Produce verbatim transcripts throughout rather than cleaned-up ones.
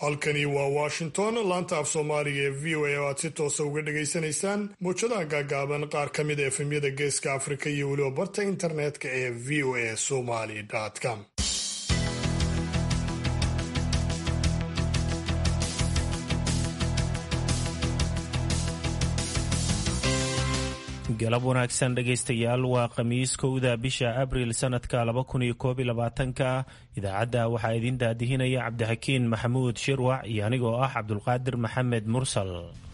halkani waa Washington, laanta af Soomaaliga ee V O A oo aad si toos uga dhageysanaysaan muujadaha gaagaaban qaar ka mid ah efemyada Geeska Afrika iyo weliba barta internetka ee v o a somali dot com. galab wanaagsan dhegaystayaal, waa khamiis kowda bisha abriil sanadka laba kun iyo koob iyo labaatanka. idaacadda waxaa idin daadihinaya cabdixakiin maxamuud shirwac iyo anigoo ah cabdulqaadir maxamed mursal.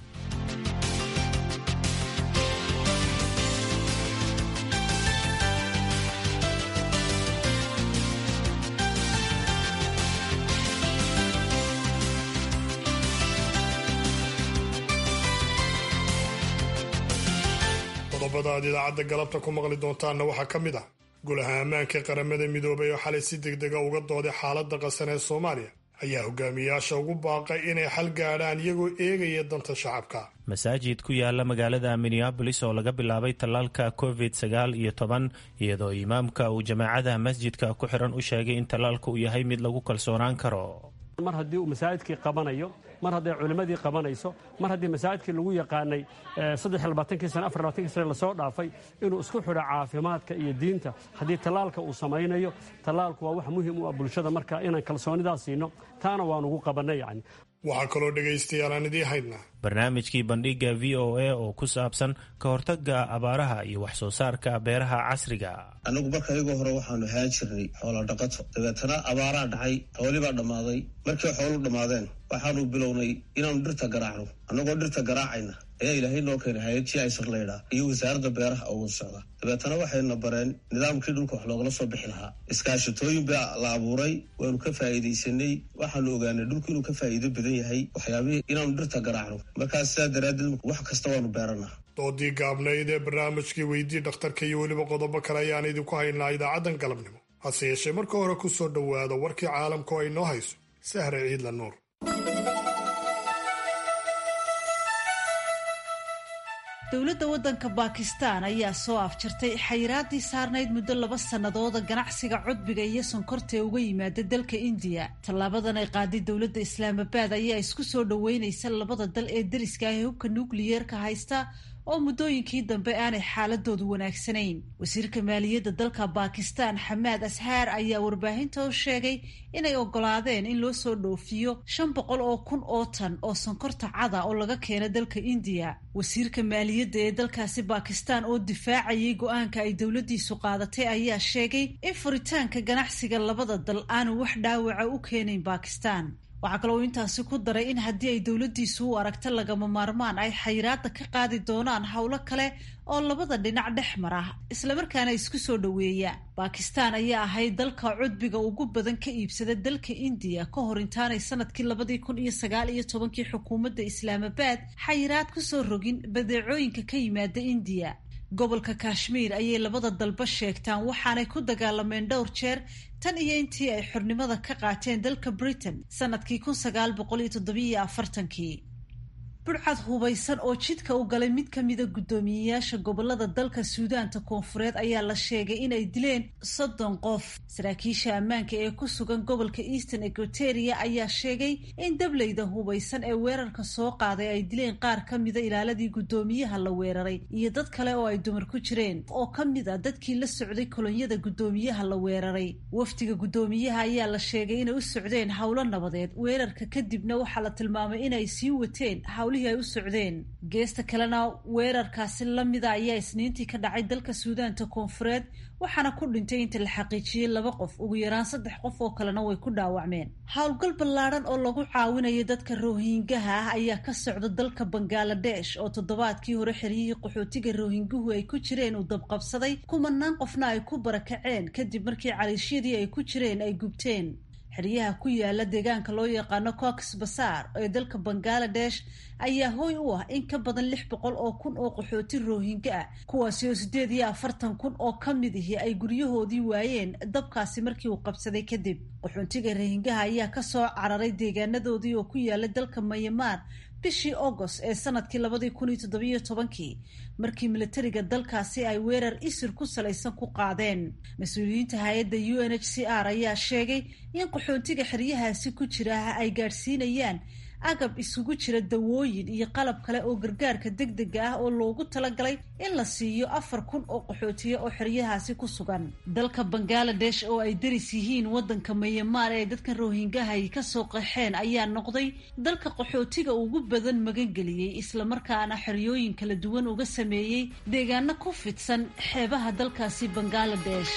qodobada aad idaacadda galabta ku maqli doontaanna waxaa ka mid ah golaha ammaanka qaramada midoobay oo xalay si degdega uga dooday xaaladda qasan ee Soomaaliya ayaa hogaamiyaasha ugu baaqay inay xal gaadhaan iyagoo eegaya danta shacabka. masaajid ku yaala magaalada Minneapolis oo laga bilaabay tallaalka covid sagaal iyo toban iyadoo imaamka uu jamaacada masjidka ku xiran u sheegay in tallaalku uu yahay mid lagu kalsoonaan karo. mar haddii uu masaajidkii qabanayo, mar hadday culimmadii qabanayso, mar haddii masaajidkii lagu yaqaanay saddex iyo labaatankii sano afar iyo labaatankii sano lasoo dhaafay inuu isku xidho caafimaadka iyo diinta, haddii tallaalka uu samaynayo, tallaalku waa wax muhiim u ah bulshada, marka inaan kalsoonidaas siino taana waan ugu qabannay. yacni waxaa kaloo dhegaystayaal aan idiin haynaa barnaamijkii bandhiga v o a oo ku saabsan ka hortagga abaaraha iyo wax soo saarka beeraha casriga. annagu marka iyagoo hore waxaanu ahaan jirnay xoola dhaqato, dabeetana abaaraa dhacay, xoolii baa dhammaaday. markii xoolu dhammaadeen waxaanu bilownay inaanu dhirta garaacno. annagoo dhirta garaacayna ayaa ilaahay noo keenay hay-ad g isr laydhaa iyo wasaaradda beeraha oo wada socda. dabeetana waxayna bareen nidaamkii dhulka wax loogala soo bixi lahaa. iskaashatooyin baa la abuuray, waanu ka faa'iidaysanay. waxaanu ogaanay dhulku inuu ka faa'iido badan yahay waxyaabihii inaanu dhirta garaacno. markaas sidaa daraaddeed wax kasta waanu beeranaa. doodii gaabnayd ee barnaamijkii weydii dhakhtarka iyo weliba qodobo kale ayaan idinku haynaa idaacaddan galabnimo. hase yeeshee marka hore ku soo dhowaada warkii caalamka oo ay noo hayso Sahre Ciidla Nuur. dowladda waddanka Baakistaan ayaa soo afjartay xayiraadii saarnayd muddo laba sannadooda ganacsiga cudbiga iyo sonkorta ee uga yimaada dalka Indiya. tallaabadan ay qaaday dowladda Islaamabaad ayaa isku soo dhoweynaysa labada dal ee deriska ah ee hubka nukliyeerka haysta oo muddooyinkii dambe aanay xaaladoodu wanaagsanayn. wasiirka maaliyadda dalka Baakistaan Xamaad Ashaar ayaa warbaahinta u sheegay inay ogolaadeen in loo soo dhoofiyo shan boqol oo kun oo tan oo sonkorta cada oo laga keena dalka Indiya. wasiirka maaliyadda ee dalkaasi Baakistaan oo difaacayay go-aanka ay dowladdiisu qaadatay ayaa sheegay in furitaanka ganacsiga labada dal aanu wax dhaawaca u keenayn Baakistaan. waxaa kaloo intaasi ku daray in haddii ay dowladdiisu u aragto lagama maarmaan ay xayiraadda ka qaadi doonaan howlo kale oo labada dhinac dhex mar ah islamarkaana isku soo dhoweeya. Baakistaan ayaa ahayd dalka cudbiga ugu badan ka iibsada dalka Indiya ka hor intaanay sanadkii labadii kun iyo sagaal iyo tobankii xukuumadda Islaamabaad xayiraad ku soo rogin badeecooyinka ka yimaada Indiya. gobolka Kashmir ayay labada dalba sheegtaan waxaanay ku dagaalameen dhowr jeer tan iyo intii ay xornimada ka qaateen dalka Britain sanadkii kun sagaal boqol iyo toddoba iyo afartankii. burcad hubaysan oo jidka u galay mid ka mida guddoomiyeyaasha gobolada dalka Suudaanta Koonfureed ayaa la sheegay inay dileen soddon qof. saraakiisha ammaanka ee ku sugan gobolka Eastern Equatoria ayaa sheegay in dableyda hubaysan ee weerarka soo qaaday ay dileen qaar ka mida ilaaladii guddoomiyaha la weeraray iyo dad kale oo ay dumar ku jireen oo ka mid a dadkii la socday kolonyada guddoomiyaha la weeraray. wafdiga guddoomiyaha ayaa la sheegay inay u socdeen howlo nabadeed weerarka kadibna waxaa la tilmaamay inay sii wateen ay u socdeen. geesta kalena weerarkaasi lamida ayaa isniintii ka dhacay dalka Suudaanta Koonfureed waxaana ku dhintay inta la xaqiijiyey laba qof, ugu yaraan saddex qof oo kalena way ku dhaawacmeen. howlgal ballaaran oo lagu caawinayo dadka Rohingyaha ah ayaa ka socda dalka Bangladesh oo toddobaadkii hore xeryihii qaxootiga Rohingyuhu ay ku jireen uu dabqabsaday, kumanaan qofna ay ku barakaceen kadib markii caliishyadii ay ku jireen ay gubteen. xeryaha ku yaala deegaanka loo yaqaano Cox's Bazar ee dalka Bangladesh ayaa hooy u ah in ka badan lix boqol oo kun oo qaxooti Rohingya ah, kuwaasi oo sideed iyo afartan kun oo ka mid ihi ay guryahoodii waayeen dabkaasi markii uu qabsaday kadib. qaxootiga Rohingya ayaa ka soo cararay deegaanadoodii oo ku yaala dalka Myanmar bishii August ee sanadkii labadii kun iyo toddobiyo tobankii markii militariga dalkaasi ay weerar isir ku salaysan ku qaadeen. Mas-uuliyiinta hay'adda U N H C R ayaa sheegay in qaxoontiga xeryahaasi ku jira ay gaadhsiinayaan agab isugu jira dawooyin iyo qalab kale oo gargaarka degdega ah oo loogu talagalay in la siiyo afar kun oo qaxootiye oo xeryahaasi ku sugan. Dalka Bangladesh oo ay daris yihiin wadanka Myanmar ee dadka Rohingya ay ka soo qaxeen ayaa noqday dalka qaxootiga ugu badan magangeliyay isla markaana xeryooyin kala duwan uga sameeyay deegaano ku fidsan xeebaha dalkaasi Bangladesh.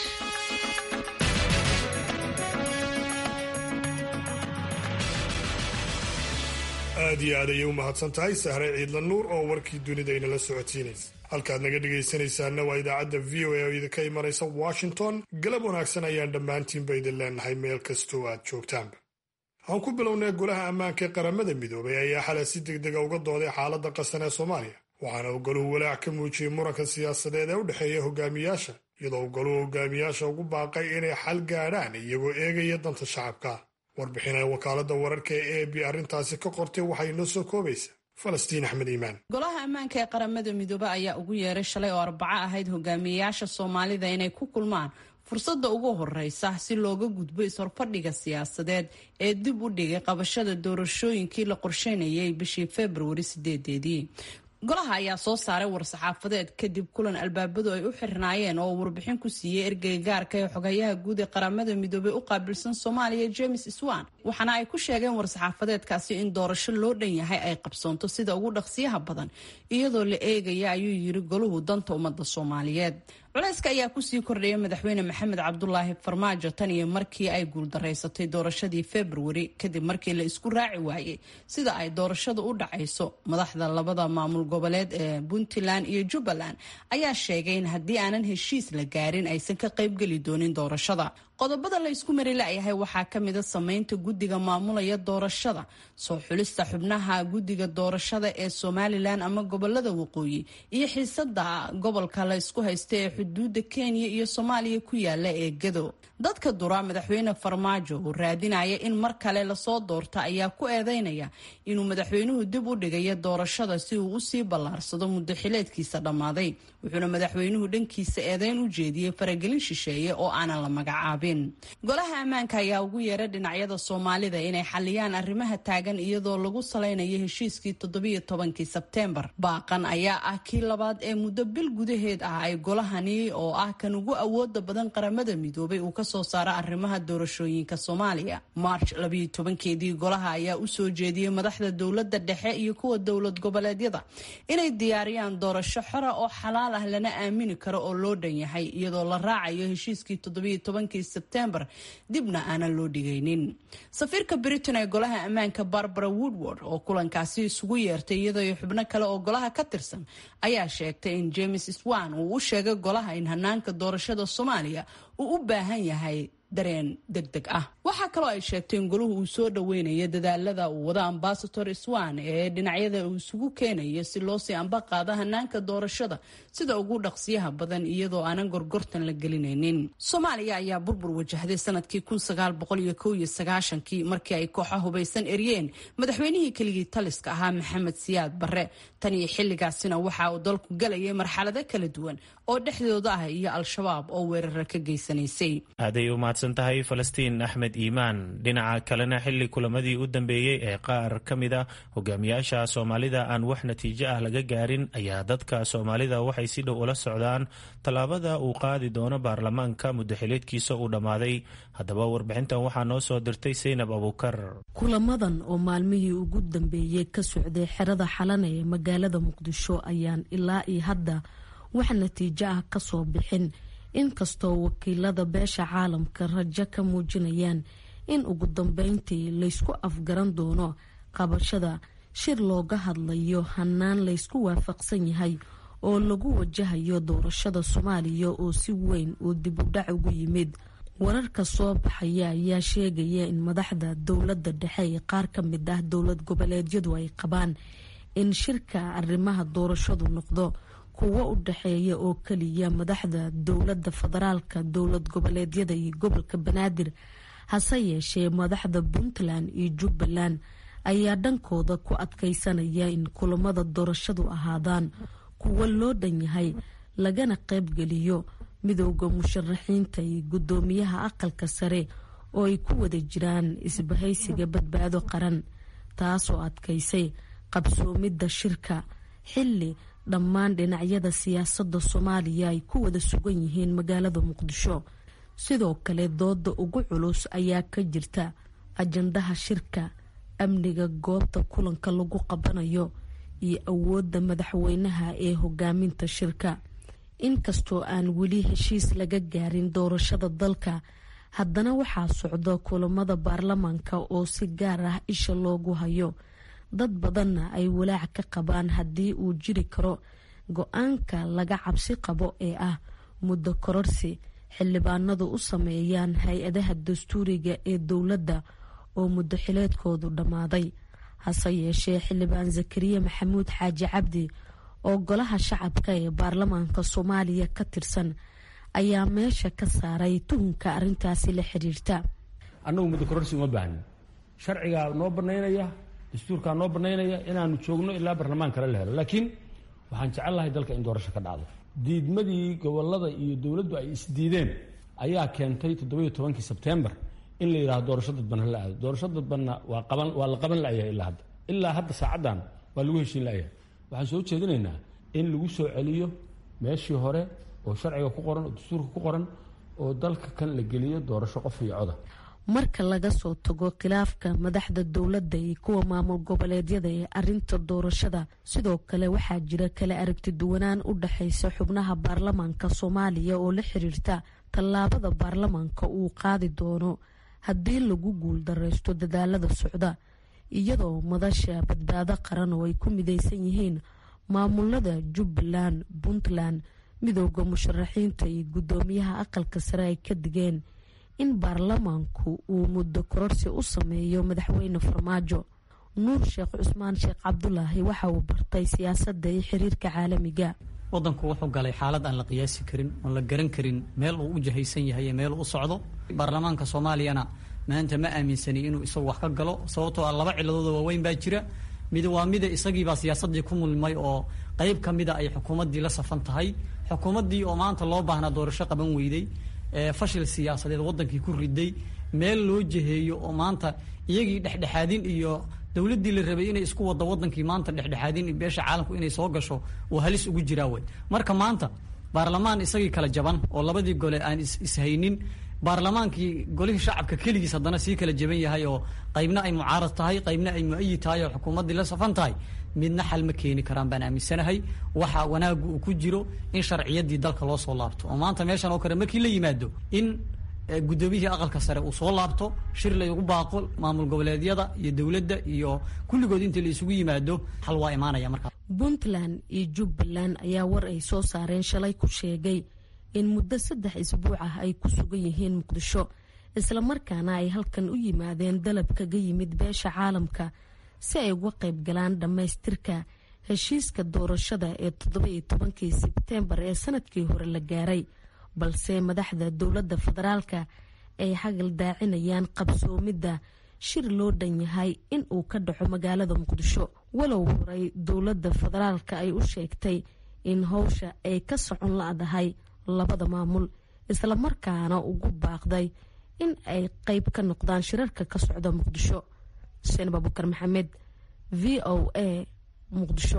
aad iyo aad ayay u mahadsan tahay Sahre Ciidla Nuur oo warkii dunida inala socodsiinaysa. halkaad naga dhegaysanaysaana waa idaacadda V O A oo idinka imanaysa Washington. galab wanaagsan ayaan dhammaantiinba idin leenahay meel kastoo aad joogtaanba. aan ku bilownay golaha ammaanka ee qaramada midoobay ayaa xalay si degdega uga dooday xaaladda qasan ee Soomaaliya, waxaana uu goluhu walaac ka muujiyey muranka siyaasadeed ee u dhexeeya hogaamiyaasha, iyadoo uu goluhu hogaamiyaasha ugu baaqay inay xal gaadhaan iyagoo eegaya danta shacabka. warbixin ay wakaaladda wararka ee A B arrintaasi ka qortay waxay noo soo koobaysaa Falastiin Axmed Iimaan. golaha ammaanka ee qaramada midoobe ayaa ugu yeeray shalay oo Arbaco ahayd hogaamiyayaasha Soomaalida inay ku kulmaan fursadda ugu horeysa si looga gudbo is-horfadhiga siyaasadeed ee dib u dhigay qabashada doorashooyinkii la qorsheynayay bishii February sideedeedii. golaha ayaa soo saaray war-saxaafadeed kadib kulan albaabadu ay u xirnaayeen oo warbixin ku siiyey ergeyga gaarka ee xogayaha guud ee qaramada midoobay u qaabilsan Soomaaliya James Iswan, waxaana ay ku sheegeen war-saxaafadeedkaasi in doorasho loo dhan yahay ay qabsoonto sida ugu dhaqsiyaha badan iyadoo la eegaya ayuu yiri goluhu danta ummadda Soomaaliyeed. culayska ayaa kusii kordhaya madaxweyne maxamed cabdulaahi farmaajo tan iyo markii ay guuldareysatay doorashadii February kadib markii la isku raaci waayey sida ay doorashadu u dhacayso. madaxda labada maamul goboleed ee Puntland iyo Jubbaland ayaa sheegay in haddii aanan heshiis la gaarin aysan ka qaybgeli doonin doorashada. qodobada la isku mari la'yahay waxaa ka mid a samaynta guddiga maamulaya doorashada, soo xulista xubnaha guddiga doorashada ee Somaliland ama gobolada waqooyi, iyo xiisada gobolka la isku haysta ee xuduuda Kenya iyo Soomaaliya ku yaala ee Gado. dadka dura madaxweyne Farmaajo oo raadinaya in mar kale la soo doorto ayaa ku eedeynaya inuu madaxweynuhu dib u dhigayo doorashada si uu u sii ballaarsado muddo xileedkiisa dhammaaday, wuxuuna madaxweynuhu dhankiisa eedeyn u jeediyey faragelin shisheeye oo aanan la magacaabin. golaha ammaanka ayaa ugu yeeray dhinacyada Soomaalida inay xaliyaan arrimaha taagan iyadoo lagu saleynayo heshiiskii toddobiyo tobankii Sebtembar. baaqan ayaa ah kii labaad ee muddo bil gudaheed ah ay golahani oo ah kan ugu awooda badan qaramada midoobay uu ka soo saara arrimaha doorashooyinka Soomaaliya. March labiyo tobankeedii golaha ayaa u soo jeediyey madaxda dowladda dhexe iyo kuwa dowlad goboleedyada inay diyaariyaan doorasho xor ah oo xalaal ah lana aamini karo oo loo dhan yahay iyadoo la raacayo heshiiskii toddobiyo tobankii Sebtembar dibna aanan loo dhigaynin. safiirka Britain ee golaha ammaanka Barbara Woodward oo kulankaasi isugu yeertay iyadoo xubno kale oo golaha ka tirsan ayaa sheegtay in James Iswan uu u sheegay golaha in hanaanka doorashada Soomaaliya uu u baahan yahay dareen degdeg ah. waxaa kaloo ay sheegtay in goluhu uu soo dhaweynayo dadaalada uu wada Ambassador Iswan ee dhinacyada uu isugu keenayo si loo sii amba qaado hanaanka doorashada sida ugu dhaqsiyaha badan iyadoo aanan gorgortan la gelinaynin. Soomaaliya ayaa burbur wajahday sanadkii kun sagaal boqol iyo kow iyo sagaashankii markii ay kooxo hubaysan eryeen madaxweynihii keligii taliska ahaa Maxamed Siyaad Barre. tan iyo xilligaasina waxa uu dalku galayay marxalado kala duwan oo dhexdooda ah iyo Al-Shabaab oo weerar ka geysanaysay. aaday u mahadsan tahay Falastiin Axmed Iimaan. dhinaca kalena xilli kulamadii u dambeeyey ee qaar ka mid ah hogaamiyaasha Soomaalida aan wax natiijo ah laga gaarin ayaa dadka Soomaalida waxay si dhow ula socdaan tallaabada uu qaadi doono baarlamaanka muddo xileedkiisa uu dhammaaday. haddaba warbixintan waxaa noo soo dirtay Seynab Abuukar. kulamadan oo maalmihii ugu dambeeyey ka socday xerada Xalane ee magaalada Muqdisho ayaan ilaa iyo hadda wax natiijo ah ka soo bixin, inkastoo wakiilada beesha caalamka rajo ka muujinayaan in ugu dambeyntii laysku afgaran doono qabashada shir looga hadlayo hanaan laysku waafaqsan yahay oo lagu wajahayo doorashada Soomaaliya oo si weyn oo dib u dhac ugu yimid. wararka soo baxaya ayaa sheegaya in madaxda dowladda dhexe ee qaar ka mid ah dowlad goboleedyadu ay qabaan in shirka arrimaha doorashadu noqdo kuwo u dhaxeeya oo kaliya madaxda dowladda federaalka, dowlad goboleedyada iyo gobolka Banaadir. hase yeeshee madaxda Puntland iyo Jubbaland ayaa dhankooda ku adkaysanaya in kulamada doorashadu ahaadaan kuwo loo dhan yahay lagana qaybgeliyo midowda musharaxiinta iyo guddoomiyaha aqalka sare oo ay ku wada jiraan isbahaysiga badbaado qaran, taasoo adkaysay qabsoomidda shirka xilli dhammaan dhinacyada siyaasadda soomaaliya ay ku wada sugan yihiin magaalada muqdisho. sidoo kale dooda ugu culus ayaa ka jirta ajandaha shirka, amniga goobta kulanka lagu qabanayo iyo awoodda madaxweynaha ee hogaaminta shirka. inkastoo aan weli heshiis laga gaarin doorashada dalka, haddana waxaa socda kulamada baarlamaanka oo si gaar ah isha loogu hayo. dad badanna ay walaac ka qabaan haddii uu jiri karo go-aanka laga cabsi qabo ee ah muddo kororsi xildhibaanadu u sameeyaan hay-adaha dastuuriga ee dowladda oo muddo xileedkoodu dhammaaday. hase yeeshee xildhibaan zakariya maxamuud xaaji cabdi oo golaha shacabka ee baarlamaanka soomaaliya ka tirsan ayaa meesha ka saaray tuhunka arrintaasi la xiriirta. annagu muddo kororsi uma baahnin, sharcigaa noo banaynaya, dastuurkaa noo banaynaya inaanu joogno ilaa barlamaan kale la helo. laakiin waxaan jecel lahay dalka in doorasho ka dhacdo. diidmadii gobolada iyo dowladdu ay isdiideen ayaa keentay toddobiyo tobankii sebtembar in la yidhahdo doorasho dadban hala aado. doorasho dadbanna waa qaban waa la qaban la'yahay ilaa hadda ilaa hadda saacaddan waa lagu heshiin la'yahay. waxaan soo jeedinaynaa in lagu soo celiyo meeshii hore oo sharciga ku qoran oo dastuurka ku qoran oo dalka kan la geliyo doorasho qof iyo coda. marka laga soo tago khilaafka madaxda dowladda iyo kuwa maamul goboleedyada ee arinta doorashada, sidoo kale waxaa jira kala aragti duwanaan u dhaxaysa xubnaha baarlamaanka soomaaliya oo la xiriirta tallaabada baarlamaanka uu qaadi doono haddii lagu guuldareysto dadaalada socda, iyadoo madasha badbaado qaran oo ay ku midaysan yihiin maamulada jubbaland, puntland, midowda musharaxiinta iyo guddoomiyaha aqalka sare ay ka digeen in baarlamaanku uu muddo kororsi u sameeyo madaxweyne farmaajo. nuur sheekh cusmaan sheekh cabdulaahi waxa uu bartay siyaasadda iyo xiriirka caalamiga. wadanku wuxuu galay xaalad aan la qiyaasi karin oon la garan karin meel uu u jahaysan yahay iyo meel uu u socdo. baarlamaanka soomaaliyana maanta ma aaminsani inuu isagu wax ka galo, sababtoo ah laba ciladooda waaweyn baa jira. mid waa mida isagiibaa siyaasadii ku mulmay oo qayb ka mida ay xukuumaddii la safan tahay, xukuumaddii oo maanta loo baahnaa doorasho qaban weyday, fashil siyaasadeed wadankii ku riday, meel loo jeheeyo oo maanta iyagii dhexdhexaadin iyo dowladdii la rabay inay isku wada wadankii maanta dhexdhexaadin beesha caalamku inay soo gasho oo halis ugu jiraa wey. marka maanta baarlamaan isagii kala jaban oo labadii gole aan ishaynin, baarlamaankii golihii shacabka keligiis haddana sii kala jaban yahay oo qaybna ay mucaarad tahay, qaybna ay mu-ayid tahay oo xukuumaddii la safan tahay, midna xal ma keeni karaan baan aaminsanahay. waxa wanaagu uu ku jiro in sharciyadii dalka loo soo laabto oo maanta meeshan oo kale markii la yimaado in guddoomiyihii aqalka sare uu soo laabto, shir laygu baaqo maamul goboleedyada iyo dowladda iyo kulligood intii la isugu yimaado xal waa imaanaya. markaa puntland iyo jubbaland ayaa war ay soo saareen shalay ku sheegay in muddo saddex isbuuc ah ay ku sugan yihiin muqdisho, islamarkaana ay halkan u yimaadeen dalab kaga yimid beesha caalamka si ay uga qayb galaan dhammaystirka heshiiska doorashada ee toddobiyo tobankii sebtembar ee sanadkii hore la gaaray, balse madaxda dowladda federaalka ay hagal daacinayaan qabsoomidda shir loo dhan yahay in uu ka dhaco magaalada muqdisho. walow horay dowladda federaalka ay u sheegtay in howsha ay ka socon la-dahay labada maamul, islamarkaana ugu baaqday in ay qayb ka noqdaan shirarka ka socda muqdisho. xuseen abubakar maxamed, v o a, muqdisho.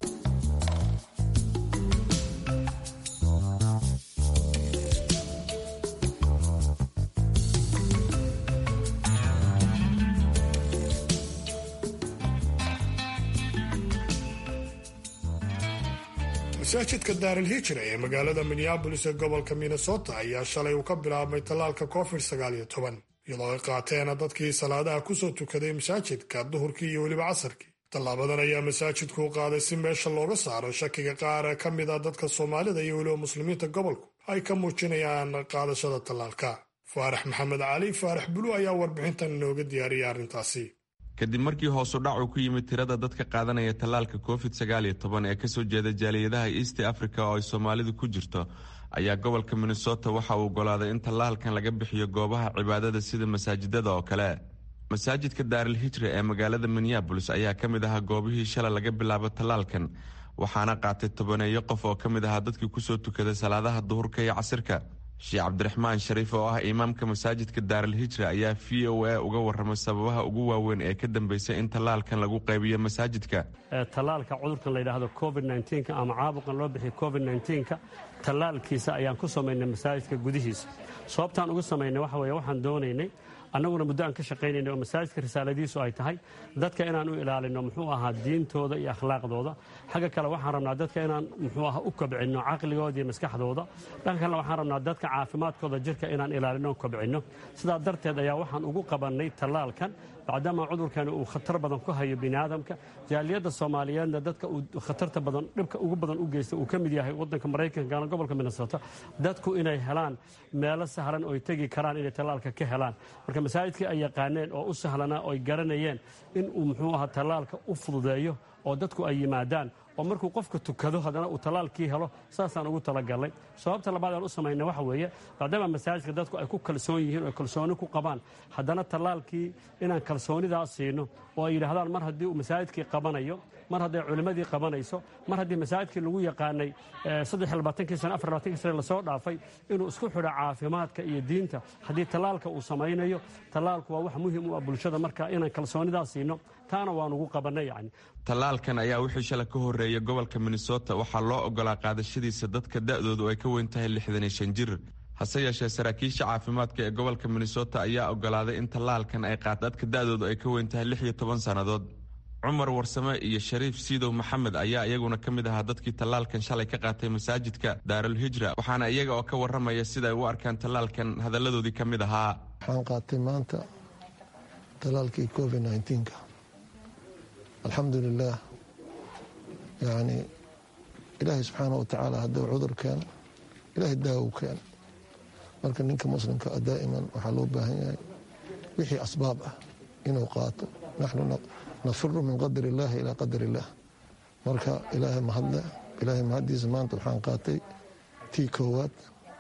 masaajidka daarilhijra ee magaalada minneabolis ee gobolka minnesota ayaa shalay uu ka bilaabmay tallaalka covid sagaal iyo toban iyadoo ay qaateena dadkii salaadaha kusoo tukaday masaajidka duhurkii iyo weliba casarkii. tallaabadan ayaa masaajidku u qaaday si meesha looga saaro shakiga qaar ka mid a dadka soomaalida iyo weliba muslimiinta gobolku ay ka muujinayaan qaadashada tallaalka. faarax maxamed cali faarax bulu ayaa warbixintan inooga diyaariyay arrintaasi. kadib markii hoosu dhac uu ku yimid tirada dadka qaadanaya tallaalka covid sagaal iyo toban ee kasoo jeeda jaaliyadaha east africa oo ay soomaalidu ku jirto, ayaa gobolka minnesota waxa uu ogolaaday in tallaalkan laga bixiyo goobaha cibaadada sida masaajidada oo kale. masaajidka daarilhijra ee magaalada minneabolis ayaa ka mid ahaa goobihii shalay laga bilaabo tallaalkan waxaana qaatay tobaneeyo qof oo ka mid ahaa dadkii kusoo tukaday salaadaha duhurka iyo casirka. sheekh cabdiraxmaan shariif oo ah imaamka masaajidka daarilhijra ayaa v o a uga warramay sababaha ugu waaweyn ee ka dambeysay in tallaalkan lagu qaybiyo masaajidka. tallaalka cudurkan la yidhaahdo covid nneteen ama caabuqan loo bixiyo covid nneteen-ka tallaalkiisa ayaan ku samaynay masaajidka gudihiisa. sababtaan ugu samaynay waxa weeye waxaan doonaynay annaguna muddo aan ka shaqaynayna oo masaajidka risaaladiisu ay tahay dadka inaan u ilaalino muxuu ahaa diintooda iyo akhlaaqdooda. xagga kale waxaan rabnaa dadka inaan muxuu ahaa u kobcinno caqligooda iyo maskaxdooda. dhanka kalena waxaan rabnaa dadka caafimaadkooda jirka inaan ilaalino oo kobcinno. sidaa darteed ayaa waxaan ugu qabannay tallaalkan bacdama cudurkani uu khatar badan ku hayo biniaadamka. jaaliyadda soomaaliyeedna dadka uu khatarta badan dhibka ugu badan u geysta uu ka mid yahay waddanka maraykanka gobolka minnesota dadku inay helaan meelo sahlan oo ay tegi karaan inay tallaalka ka helaan. marka masaajidkii ay yaqaaneen oo u sahlanaa oo ay garanayeen in uu muxuu ahaa tallaalka u fududeeyo oo dadku ay yimaadaan oo markuu qofka tukado haddana uu tallaalkii helo saasaan ugu talagalnay. sababta labaad aan u samaynay waxa weeye maadaama masaajidka dadku ay ku kalsoon yihiin oo kalsooni ku qabaan haddana tallaalkii inaan kalsoonidaas siino oo ay yidhaahdaan mar haddii uu masaajidkii qabanayo mar hadday culimmadii qabanayso mar haddii masaajidkii lagu yaqaanay saddex iyo labaatankii sane afar iyo labaatankii sane lasoo dhaafay inuu isku xidho caafimaadka iyo diinta haddii tallaalka uu samaynayo tallaalku waa wax muhiim u ah bulshada marka inaan kalsoonidaas siino taana waan ugu qabannay yacni. tallaalkan ayaa wixii shalay ka horreeyay gobolka minnesota waxaa loo ogolaa qaadashadiisa dadka da'doodu ay ka weyn tahay lixdan iyo shan jir. hase yeeshee saraakiisha caafimaadka ee gobolka minnesota ayaa ogolaaday in tallaalkan ay qaat dadka da'doodu ay ka weyn tahay lix iyo toban sannadood. cumar warsame iyo shariif siidow maxamed ayaa iyaguna ka mid ahaa dadkii tallaalkan shalay ka qaatay masaajidka daarulhijra waxaana iyaga oo ka warramaya sida ay u arkaan tallaalkan hadalladoodii ka mid ahaa. waxaan qaatay maanta tallaalkii covid nneteen-ka alxamdulilaah yacni ilaahay subxaana wa tacaala hadduu cudur keeno ilaahay daawo keeno marka ninka muslimka a daa'iman waxaa loo baahan yahay wixii asbaab ah inuu qaato naxnu nafiru min qadar illaahi ilaa qadar illaah marka ilaahay mahadle ilaahay mahaddiisa maanta waxaan qaatay tii koowaad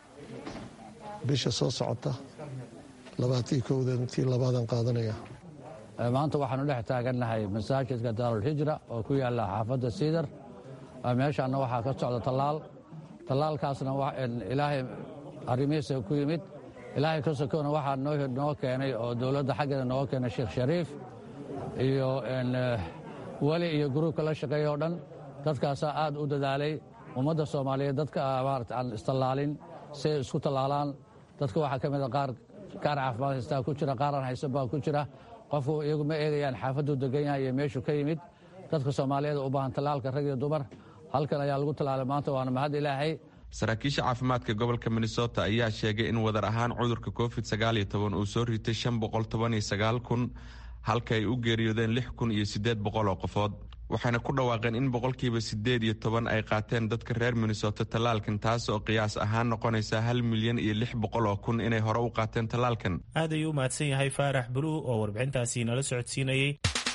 bisha soo socota labaatii kowdeed tii labaadan qaadanaya. maanta waxaanu dhex taagannahay masaajidka daarulhijra oo ku yaalla xaafadda siidar. meeshaanna waxaa ka socda tallaal tallaalkaasna ilaahay arrimihiisa ku yimid ilaahay ka sokoona waxaa noo keenay oo dowladda xaggeeda nooga keenay sheekh shariif iyo weli iyo gruubka la shaqeeya oo dhan dadkaasaa aad u dadaalay ummadda soomaaliyeed dadka maarata aan istallaalin si ay isku tallaalaan. dadka waxaa ka mid a qaar kaar caafimaad haystaa ku jira qaaraan haysan baa ku jira qofku iyagu ma eegayaan xaafaduu degan yahay iyo meeshuu ka yimid. dadka soomaaliyeed u baahan tallaalka rag iyo dumar halkan ayaa lagu tallaalay maanta waana mahad ilaahay. saraakiisha caafimaadka gobolka minnesota ayaa sheegay in wadar ahaan cudurka covid sagaal iyo toban uu soo ritay shan boqol toban iyo sagaal kun halka ay u geeriyoodeen lix kun iyo siddeed boqol oo qofood. waxayna ku dhawaaqeen in boqolkiiba siddeed iyo toban ay qaateen dadka reer minnesota tallaalkan taas oo qiyaas ahaan noqonaysa hal milyan iyo lix boqol oo kun inay hore u qaateen tallaalkan. aad ayuu u mahadsan yahay faarax buluw oo warbixintaasi nala socodsiinayay.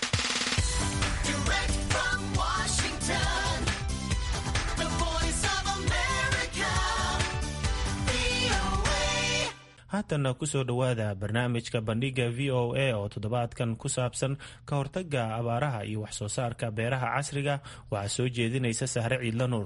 haatanna ku soo dhowaada barnaamijka bandhiga v o a oo toddobaadkan ku saabsan ka hortagga abaaraha iyo wax soo saarka beeraha casriga waxaa soo jeedinaysa sahre ciidla nuur.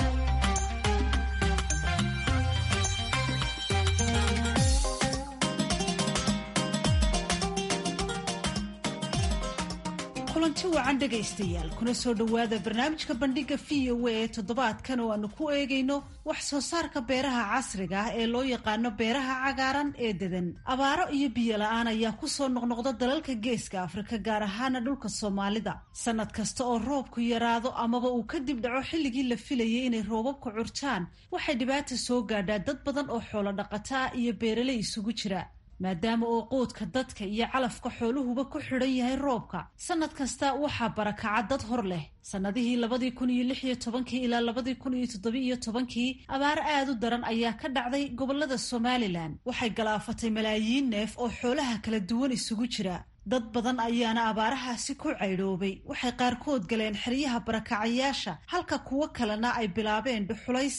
kulanti wacan dhegaystayaal kuna soo dhowaada barnaamijka bandhiga v o a ee toddobaadkan oo aanu ku eegayno wax soo saarka beeraha casriga ah ee loo yaqaano beeraha cagaaran ee dedan. abaaro iyo biyo la-aan ayaa kusoo noqnoqda dalalka geeska afrika gaar ahaana dhulka soomaalida. sanad kasta oo roobku yaraado amaba uu kadib dhaco xilligii la filayay inay roobabku curtaan waxay dhibaata soo gaadhaa dad badan oo xoolo dhaqataa iyo beeraley isugu jira. maadaama oo quudka dadka iyo calafka xooluhuba ku xidhan yahay roobka sanad kasta waxaa barakaca dad hor leh. sanadihii labadii kun iyo lix iyo tobankii ilaa labadii kun iyo toddoba iyo tobankii abaar aad u daran ayaa ka dhacday gobolada somalilan waxay galaafatay malaayiin neef oo xoolaha kala duwan isugu jira. dad badan ayaana abaarahaasi ku caydhoobay waxay qaarkood galeen xeryaha barakacayaasha halka kuwo kalena ay bilaabeen dhuxulaysi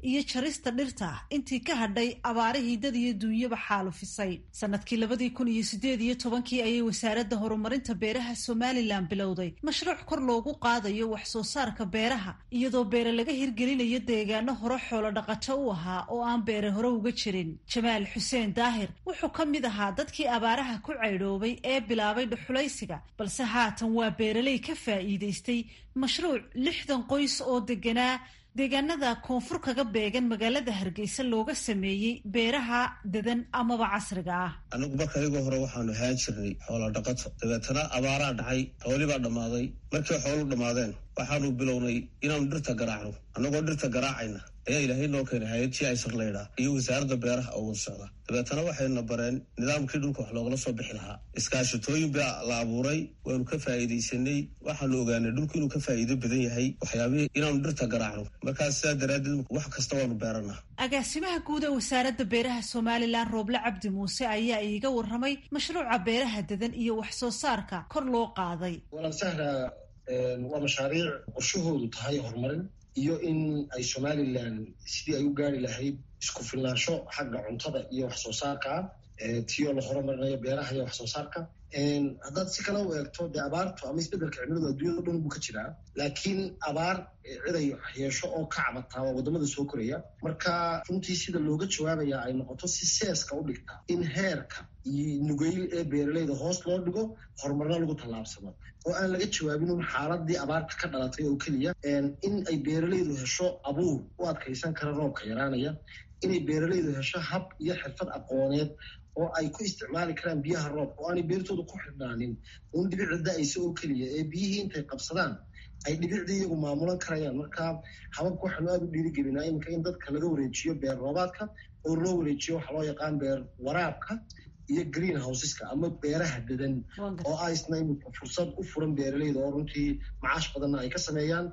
iyo jarista dhirta intii ka hadhay abaarihii dad iyo duunyaba xaalufisay. sanadkii labadii kun iyo sideed iyo tobankii ayay wasaaradda horumarinta beeraha somalilan bilowday mashruuc kor loogu qaadayo wax soo saarka beeraha iyadoo beere laga hirgelinayo deegaano hore xoolo dhaqato u ahaa oo aan beere hore uga jirin. jamaal xuseen daahir wuxuu ka mid ahaa dadkii abaaraha ku caydhoobay ee bilaabay dhuxulaysiga, balse haatan waa beeraley ka faa'iidaystay mashruuc lixdan qoys oo deganaa deegaanada koonfur kaga beegan magaalada Hargeysa looga sameeyey beeraha dadan amaba casriga ah. anagu markaygii hore waxaanu ahaan jirnay xoolo dhaqato, dabeetana abaaraa dhacay, xoolii baa dhammaaday. markii xoolu dhammaadeen waxaanu bilownay inaanu dhirta garaacno. annagoo dhirta garaacayna ayaa ilaahay noo keenay hay-ad g isr laydhaa iyo wasaaradda beeraha oo wada socda. dabeetana waxayna bareen nidaamkii dhulka wax loogala soo bixi lahaa. iskaashatooyin baa la abuuray, waanu ka faa'iidaysanay. waxaanu ogaanay dhulku inuu ka faa'iido badan yahay waxyaabihii inaanu dhirta garaacno. markaas sidaa daraaddeed wax kasta waanu beeranaa. agaasimaha guud ee wasaaradda beeraha somalilan rooble cabdi muuse ayaa iiga warramay mashruuca beeraha dadan iyo wax soo saarka kor loo qaaday. waa mashaariic qorshahoodu tahay horumarin iyo in ay somalilan sidii ay u gaari lahayd isku filnaansho xagga cuntada iyo wax soo saarka tiyoo la horumarinayo beeraha iyo wax soo saarka. haddaad si kale u eegto dee abaartu ama isbedelka cimiladu adduunyada dhan buu ka jiraa, laakiin abaar ciday yeesho oo ka cabataa waa wadamada soo koraya. marka runtii sida looga jawaabaya ay noqoto si seeska u dhigta in heerka iyo nugeyl ee beeraleyda hoos loo dhigo, horumarna lagu tallaabsado oo aan laga jawaabin un xaaladii abaarta ka dhalatay oo keliya. in ay beeraleydu hesho abuur u adkaysan kara roobka yaraanaya, inay beeraleydu hesho hab iyo xirfad aqooneed oo ay ku isticmaali karaan biyaha roobka oo aanay beertooda ku xidhnaanin un dhibicda da-aysa oo keliya ee biyihii intay qabsadaan ay dhibicdii iyagu maamulan karayaan. marka hababka waxaanu aada u dhiirigelinaa iminka in dadka laga wareejiyo beer roobaadka oo loo wareejiyo waxaa loo yaqaan beer waraabka iyo green houseska ama beeraha dadan oo aisna iminka fursad u furan beeraleyda oo runtii macaash badanna ay ka sameeyaan.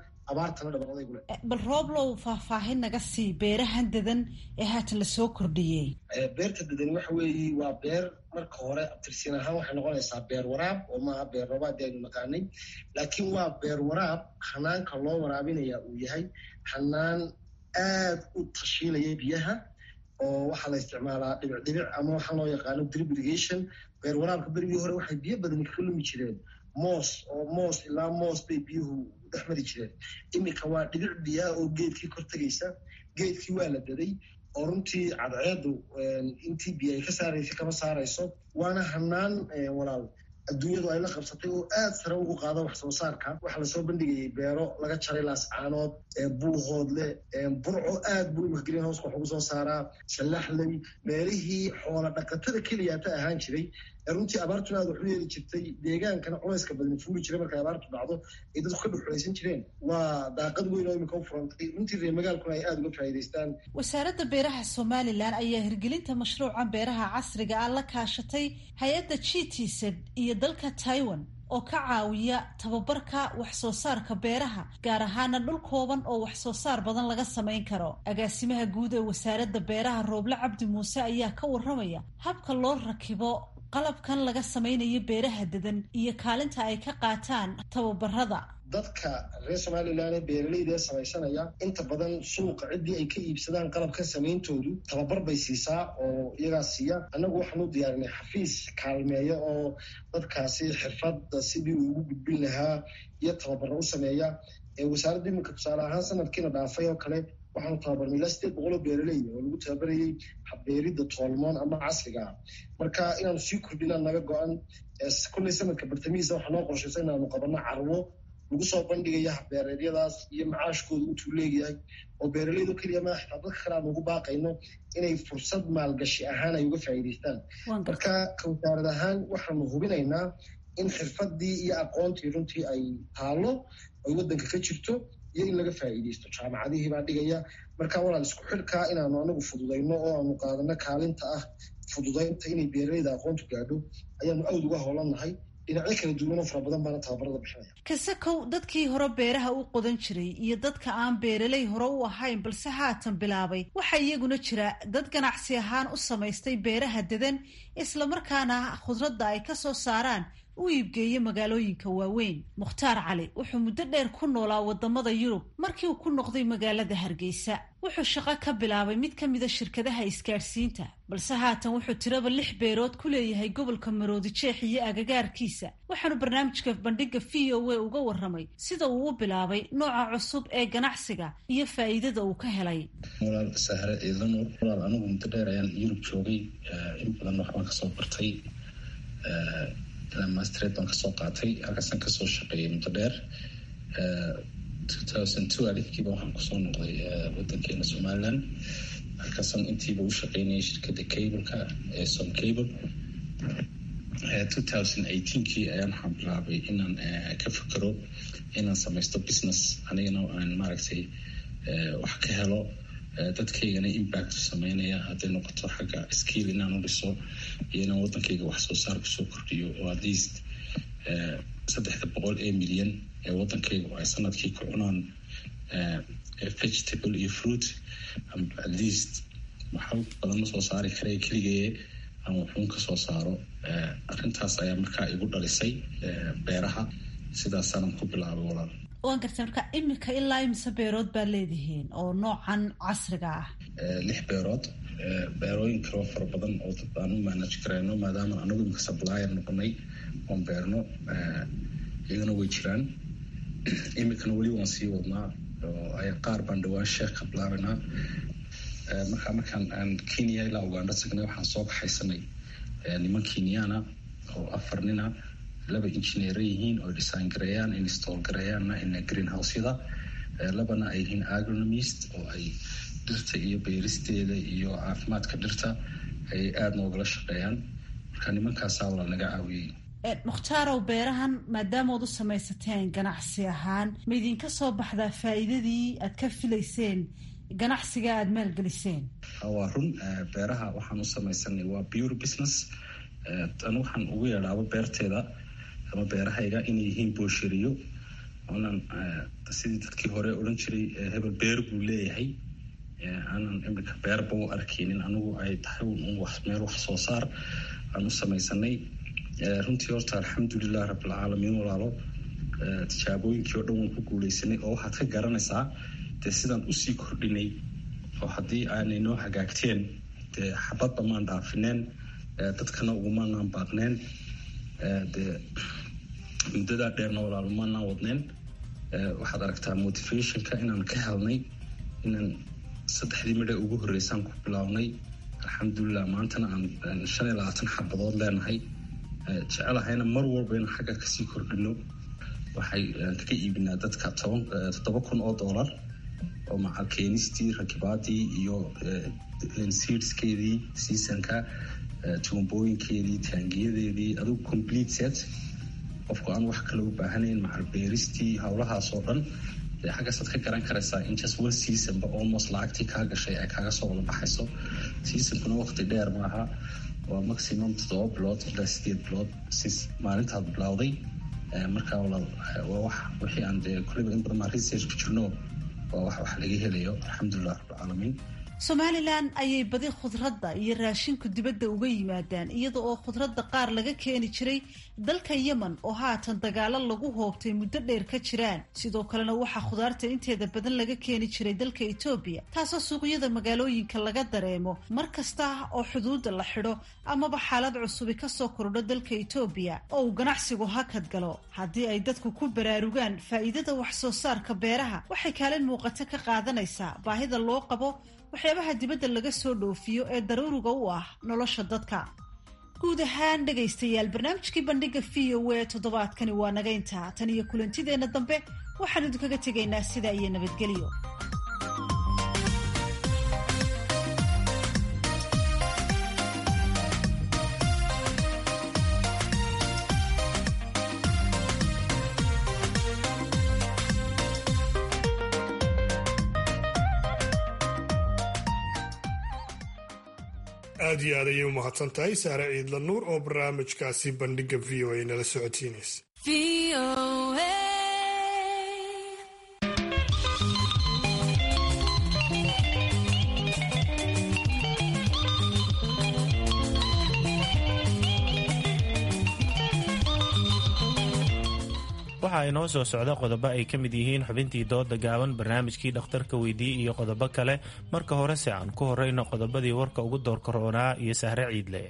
bal rooblow faahfaahin naga sii beerahan dadan ee haatan lasoo kordhiyey. beerta dadan waxa weeye waa beer marka hore abtirsiin ahaan waxay noqonaysaa beer waraab oo maaha beer roobaad aynu naqaanay, laakiin waa beer waraab hanaanka loo waraabinaya uu yahay hanaan aad u tashiilaya biyaha oo waxaa la isticmaalaa dhibic dhibic ama waxaa loo yaqaano drip irrigation. beer waraabka berigii hore waxay biyo badan kaga lumi jireen moos oo moos ilaa moos bay biyuhu dhex mari jireen. iminka waa dhibic biyaa oo geedkii kor tegaysa, geedkii waa la daday oo runtii cadceedu intii biyo ay ka saaraysa kama saarayso. waana hanaan walaal adduunyadu ay la qabsatay oo aad sare ugu qaada wax soo saarka. waxaa lasoo bandhigayay beero laga jaray laascaanood, buuhoodle, burco aad buu green houseka wax ugu soo saaraa, sallaxley, meelihii xoola dhaqatada keliyaata ahaan jiray. runtii abaartuna aad wax u yeeli jirtay, deegaankana culayska badan fuuli jiray markay abaartu dhacdo ay dadku ka dhuxulaysan jireen. waa daaqad weyn oo imika u furantay, runtii reer magaalkuna ay aada uga faa'iidaystaan. wasaaradda beeraha somalilan ayaa hirgelinta mashruuca beeraha casriga ah la kaashatay hay-adda g t z iyo dalka taiwan oo ka caawiya tababarka wax soo saarka beeraha, gaar ahaana dhul kooban oo wax soo saar badan laga samayn karo. agaasimaha guud ee wasaaradda beeraha rooble cabdi muuse ayaa ka warramaya habka loo rakibo qalabkan laga samaynayo beeraha dadan iyo kaalinta ay ka qaataan tababarada. dadka reer somalilan ee beeraleyda ee samaysanaya inta badan suuqa ciddii ay ka iibsadaan qalabkan samayntoodu tababar bay siisaa oo iyagaa siiya. annagu waxaan u diyaarinay xafiis kaalmeeya oo dadkaasi xirfadda sidii uu ugu gudbin lahaa iyo tababaro u sameeya. wasaaradda iminka tusaale ahaan sanadkiina dhaafay oo kale waxaanu tababarnay ilaa sideed boqol oo beeraley oo lagu tababarayay habbeeridda toolmoon ama casriga ah. marka inaanu sii kordhinaan naga go-an. kullay sanadka bartamihiisa waxaa noo qorshaysa inaanu qabanno carwo lagu soo bandhigaya habbeereedyadaas iyo macaashkooda intuu leeyahay oo beeraleydu keliya ma xitaa dadka kale aan ugu baaqayno inay fursad maalgashi ahaan ay uga faa'iidaystaan. marka ka wasaarad ahaan waxaanu hubinaynaa in xirfadii iyo aqoontii runtii ay taalo ay waddanka ka jirto iyo in laga faa'iidaysto. jaamacadihii baa dhigaya. marka walaal isku xidhkaa inaanu anagu fududayno oo aanu qaadano kaalinta ah fududaynta inay beeraleyda aqoontu gaadho ayaanu awd uga howlannahay. dhinacyo kala duwanoo fara badan baana tababarada bixinaya. kasakow dadkii hore beeraha u qodan jiray iyo dadka aan beeraley hore u ahayn balse haatan bilaabay, waxaa iyaguna jira dad ganacsi ahaan u samaystay beeraha dadan islamarkaana khudradda ay ka soo saaraan u iibgeeya magaalooyinka waaweyn. Mukhtaar Cali wuxuu muddo dheer ku noolaa wadamada Yurub. Markii uu ku noqday magaalada Hargeysa wuxuu shaqo ka bilaabay mid ka mid a shirkadaha isgaarsiinta, balse haatan wuxuu tiraba lix beerood ku leeyahay gobolka Maroodi Jeex iyo agagaarkiisa. waxaanu barnaamijka bandhiga V O A uga waramay sida uu u bilaabay nooca cusub ee ganacsiga iyo faa'iidada uu ka helay. walaal Sahre Ciidan walaal anigu muddo dheer ayaan Yurub joogay, in badan waxaan ka soo bartay, mastered baan ka soo qaatay, halkaasaan ka soo shaqeeyay muddo dheer. two thousand two alifkiiba waxaan kusoo noqday wadankeena Somaliland, halkaasaan intiiba u shaqeynayay shirkadda cableka ee Som Cable. two thousand eighteenkii ayaan waxaan bilaabay inaan ka fikiro inaan samaysto business anigana aan maaragtay wax ka helo, dadkaygana impact sameynaya, hadday noqoto xagga skill inaan u dhiso iyo inaan wadankayga wax soo saar kusoo kordhiyo oo at least saddexda boqol ee milyan ee wadankaygu ay sanadkii ku cunaan vegetable iyo fruit, at least waxa badan ma soo saari karay keligee ama wuxuun ka soo saaro. arrintaas ayaa markaa igu dhalisay beeraha, sidaasaanan ku bilaabay walaal. waan gartay marka imika ilaa imisa beerood baa leedihiin oo noocan casriga ah? lix beerood, beerooyin kaloo fara badan oo dad aan u manage garayno maadaama anagu imika supplier noqonay oon beerno, iyagana way jiraan. imikana weli waan sii wadnaa oo ay qaar baan dhawaan sheekh ka bilaabanaa. markaa markaan aan Kenya ilaa Uganda tagnay waxaan soo kaxaysanay niman Kenyaana oo afar nina, laba engineer yihiin oo design gareeyaan, install gareeyaan in greenhouse-yada, labana ay yihiin agronomist oo ay dhirta iyo beeristeeda iyo caafimaadka dhirta ay aad noogala shaqeeyaan. marka nimankaasaa wala naga caawiyey. Mukhtarow, beerahan maadaama aad u samaysateen ganacsi ahaan, ma idinka soo baxdaa faa'iidadii aad ka filayseen ganacsiga aad maalgeliseen? waa run, beeraha waxaan u samaysanay waa pure business. anu waxaan ugu yeedhaaba beerteeda ama beerahayga inay yihiin boosheriyo, oonan sidii dadkii hore odhan jiray hebel beer buu leeyahay, aanan imika beerba u arkeynin, anigu ay tahay meel wax soo saar aan u samaysanay. runtii horta alxamdulilah rabbilcaalamiin walaalo, tijaabooyinkii oo dhan waan ku guuleysanay oo waxaad ka garanaysaa dee sidaan usii kordhinay, oo haddii aanay noo hagaagteen dee xabadba maan dhaafineen, dadkana ugumaanaan baaqneen, dee muddadaa dheerna walaalo maanaan wadneen. waxaad aragtaa motivationka inaan ka helnay, inaan saddexdii midhe ugu horreysaan ku bilaabnay. alxamdulilah maantana aan shan iyo labaatan xabadood leenahay, jecelahayna mar walba inaan xagga kasii kordhino. waxay kaga iibinaa dadka toban toddoba kun oo dollar oo macal keenistii, rakibaadii iyo seedskeedii, seasonka, tuumbooyinkeedii, taangiyadeedii, adugu complete set. qofku aan wax kale u baahanayn, macal beeristii, howlahaas oo dhan dee xaggaasaad ka garan karaysaa in just one seasonba almost lacagtii kaa gashay ay kaaga soo wada baxayso. seasonkuna waqti dheer maaha, waa maximum toddoba bilood ilaa sideed bilood sis maalintaad bilowday. marka walaal waa wax wixii aan dee kulliba in badan maa research ku jirno, waa wax wax laga helayo. alxamdulilah rabbilcaalamiin. Somaliland ayay badi khudradda iyo raashinku dibadda uga yimaadaan, iyada oo khudradda qaar laga keeni jiray dalka Yemen oo haatan dagaalo lagu hoobtay muddo dheer ka jiraan. sidoo kalena waxaa khudaarta inteeda badan laga keeni jiray dalka Ethiopia, taasoo suuqyada magaalooyinka laga dareemo mar kasta oo xuduudda la xidho amaba xaalad cusubi ka soo kordho dalka Ethiopia oo uu ganacsigu hakad galo. haddii ay dadku ku baraarugaan faa'iidada wax soo saarka beeraha, waxay kaalin muuqata ka qaadanaysaa baahida loo qabo waxyaabaha dibadda laga soo dhoofiyo ee daruuriga u ah nolosha dadka. guud ahaan dhegaystayaal, barnaamijkii bandhiga V O A toddobaadkani waa naga intaa. tan iyo kulantideenna dambe waxaan idinkaga tegaynaa sidaa iyo nabadgelyo. aad iyo aad ayay u mahadsan tahay Sahre Ciidla Nuur oo barnaamijkaasi bandhiga V O A nala socotiinaysa. waxaa inoo soo socda qodobo ay ka mid yihiin xubintii dooda gaaban, barnaamijkii dhakhtarka weydii iyo qodobo kale. marka horese aan ku horeyno qodobadii warka ugu doorkaroonaa iyo Sahre Ciidle.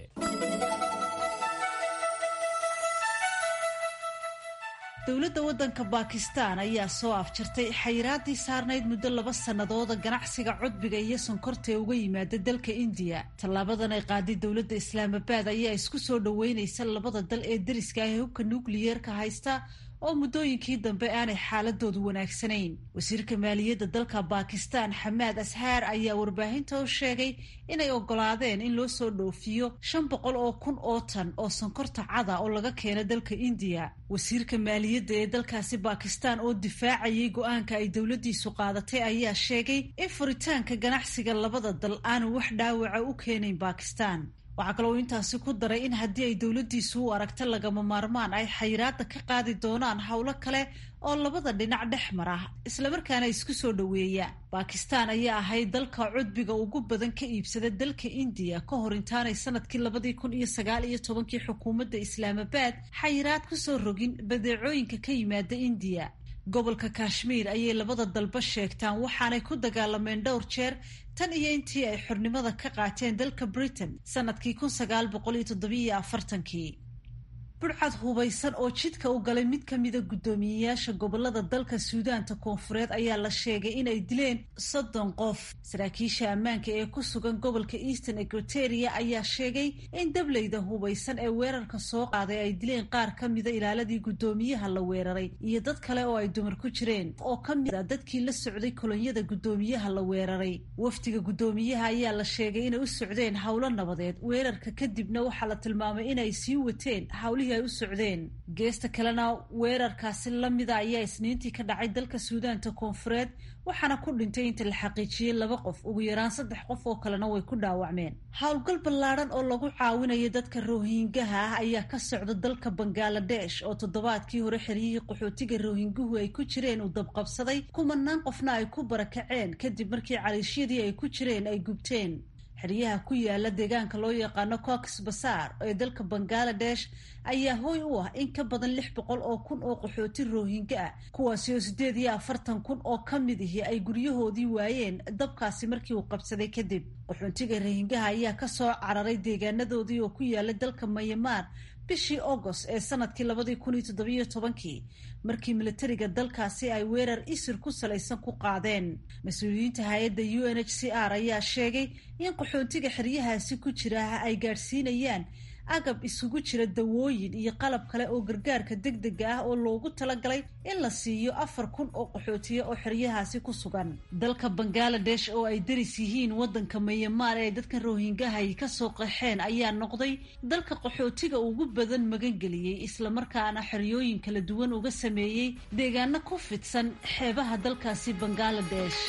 dowladda waddanka Baakistaan ayaa soo afjartay xayiraadii saarnayd muddo laba sannadood ganacsiga cudbiga iyo sonkorta ee uga yimaada dalka India. Tallaabadan ay qaaday dowladda Islaamabaad ayaa isku soo dhaweynaysa labada dal ee dariska ah ee hubka nukliyeerka haysta oo muddooyinkii dambe aanay xaaladoodu wanaagsanayn. wasiirka maaliyadda dalka Baakistaan Xamaad Ashaar ayaa warbaahinta u sheegay inay ogolaadeen in loo soo dhoofiyo shan boqol oo kun oo tan oo sonkorta cada oo laga keeno dalka India. wasiirka maaliyadda ee dalkaasi Baakistaan oo difaacayay go-aanka ay dowladdiisu qaadatay ayaa sheegay in furitaanka ganacsiga labada dal aanu wax dhaawaca u keenayn Baakistaan. waxaa kaloo intaasi ku daray in haddii ay dowladdiisu u aragto lagama maarmaan ay xayiraadda ka qaadi doonaan howlo kale oo labada dhinac dhex mara islamarkaana isku soo dhaweeya. Baakistaan ayaa ahayd dalka cudbiga ugu badan ka iibsada dalka India ka hor intaanay sanadkii labadii kun iyo sagaal iyo tobankii xukuumadda Islaamabaad xayiraad ku soo rogin badeecooyinka ka yimaada India. gobolka Kashmir ayay labada dalba sheegtaan waxaanay ku dagaalameen dhowr jeer tan iyo intii ay xornimada ka qaateen dalka Britain sanadkii kun sagaal boqol iyo toddoba iyo afartankii. burcad hubaysan oo jidka u galay mid ka mida guddoomiyeyaasha gobolada dalka Suudaanta Koonfureed ayaa la sheegay inay dileen soddon qof. saraakiisha ammaanka ee ku sugan gobolka Eastern Equatoria ayaa sheegay in dableyda hubaysan ee weerarka soo qaaday ay dileen qaar ka mida ilaaladii guddoomiyaha la weeraray iyo dad kale oo ay dumar ku jireen oo ka mid a dadkii la socday kolonyada guddoomiyaha la weeraray. wafdiga guddoomiyaha ayaa la sheegay inay u socdeen howlo nabadeed weerarka kadibna waxaa la tilmaamay inay sii wateen howlihii ay u socdeen. geesta kalena weerarkaasi lamida ayaa isniintii ka dhacay dalka Suudaanta Koonfureed waxaana ku dhintay inta la xaqiijiyay laba qof, ugu yaraan saddex qof oo kalena way ku dhaawacmeen. howlgal ballaaran oo lagu caawinayo dadka Rohingyaha ah ayaa ka socda dalka Bangladesh oo toddobaadkii hore xeryihii qaxootiga Rohingyuhu ay ku jireen uu dabqabsaday, kumanaan qofna ay ku barakaceen kadib markii caliishyadii ay ku jireen ay gubteen. xeryaha ku yaala deegaanka loo yaqaano Cox's Bazar ee dalka Bangladesh ayaa hooy u ah in ka badan lix boqol oo kun oo qaxooti Rohingya ah, kuwaasi oo sideed iyo afartan kun oo ka mid ihi ay guryahoodii waayeen dabkaasi markii uu qabsaday kadib. qaxootiga Rohingya ayaa ka soo cararay deegaanadoodii oo ku yaala dalka Myanmar bishii August ee sanadkii labadii kun iyo toddoba iyo tobankii markii militariga dalkaasi ay weerar isir ku salaysan ku qaadeen. mas-uuliyiinta hay-adda U N H C R ayaa sheegay in qaxootiga xeryahaasi ku jira ay gaadhsiinayaan agab isugu jira dawooyin iyo qalab kale oo gargaarka degdega ah oo loogu talagalay in la siiyo afar kun oo qaxootiye oo xeryahaasi ku sugan. dalka Bangladesh oo ay daris yihiin waddanka Myanmar ee dadka Rohingya ay ka soo qaxeen ayaa noqday dalka qaxootiga ugu badan magangeliyey islamarkaana xeryooyin kala duwan uga sameeyey deegaano ku fidsan xeebaha dalkaasi Bangladesh.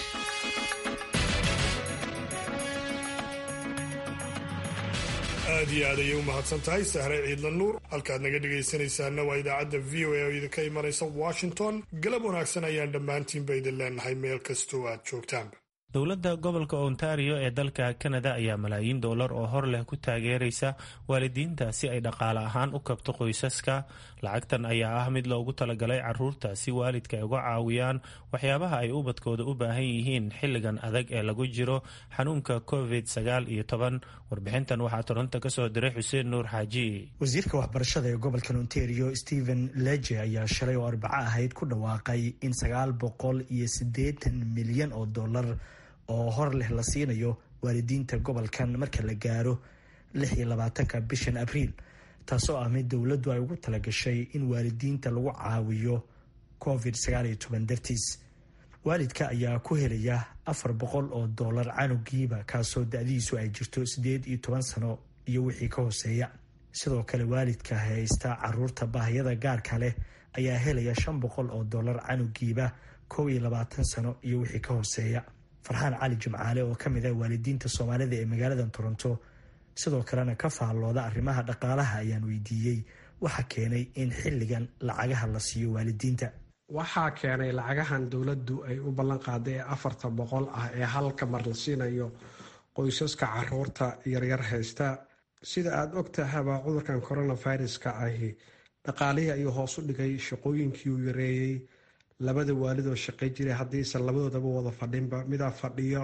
aad iyo aad ayay u mahadsan tahay Sahre Ciidle Nuur. halkaad naga dhegaysanaysaana waa idaacadda V O A oo idinka imanaysa Washington. galab wanaagsan ayaan dhammaantiinba idin leenahay meel kastoo aad joogtaanba. dowladda gobolka Ontario ee dalka Canada ayaa malaayiin dollar oo hor leh ku taageeraysa waalidiinta si ay dhaqaale ahaan u kabto qoysaska. lacagtan ayaa ah mid loogu talagalay caruurta si waalidka ay uga caawiyaan waxyaabaha ay ubadkooda u baahan yihiin xilligan adag ee lagu jiro xanuunka covid sagaal iyo toban. warbixintan waxaa Toronto ka soo diray Xuseen Nuur Xaaji. wasiirka waxbarashada ee gobolka Ontario Stephen Leje ayaa shalay oo Arbaco ahayd ku dhawaaqay in sagaal boqol iyo siddeetan milyan oo dollar oo hor leh la siinayo waalidiinta gobolkan marka la gaaro lix iyo labaatanka bishan Abriil, taasoo ah mid dowladdu ay ugu talagashay in waalidiinta lagu caawiyo covid sagaal iyo toban dartiis. waalidka ayaa ku helaya afar boqol oo dollar canugiiba, kaasoo da'diisu ay jirto siddeed iyo toban sano iyo wixii ka hooseeya. sidoo kale waalidka haysta caruurta baahiyada gaarka leh ayaa helaya shan boqol oo dollar canugiiba kow iyo labaatan sano iyo wixii ka hooseeya. Farxaan Cali Jimcaale oo ka mid ah waalidiinta Soomaalida ee magaalada Toronto sidoo kalena ka faallooda arrimaha dhaqaalaha ayaan weydiiyey waxa keenay in xilligan lacagaha la siiyo waalidiinta. waxaa keenay lacagahan dowladdu ay u ballan qaaday ee afarta boqol ah ee halka mar la siinayo qoysaska caruurta yaryar haysta. sida aada og tahaba cudurkan coronaviruska ahi dhaqaalihii ayuu hoos u dhigay, shaqooyinkii uu yareeyey. labada waalidoo shaqay jiray haddiisan labadoodaba wada fadhinba midaa fadhiyo.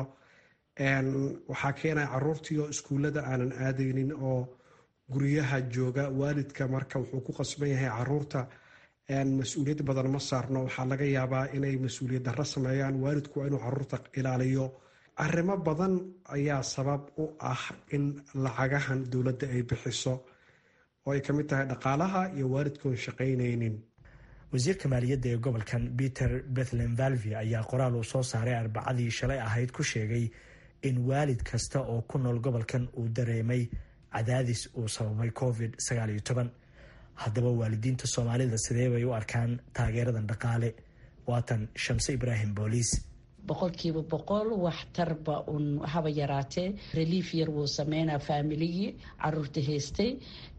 waxaa keenaya caruurtii oo iskuullada aanan aadaynin oo guryaha jooga. waalidka marka wuxuu ku qasban yahay caruurta mas-uuliyad badan ma saarno. waxaa laga yaabaa inay mas-uuliyad darro sameeyaan. waalidku waa inuu caruurta ilaaliyo. arrimo badan ayaa sabab u ah in lacagahan dowladda ay bixiso oo ay ka mid tahay dhaqaalaha iyo waalidkoon shaqaynaynin. wasiirka maaliyadda ee gobolkan peter bethlen valvi ayaa qoraal uu soo saaray arbacadii shalay ahayd ku sheegay in waalid kasta oo ku nool gobolkan uu dareemay cadaadis uu sababay covid sagaal iyo toban. haddaba waalidiinta soomaalida sidee bay u arkaan taageeradan dhaqaale? waatan shamse ibraahim booliis. boqolkiiba boqol waxtarba un haba yaraatee relief yar wuu sameynaa faamiligii caruurta haystay.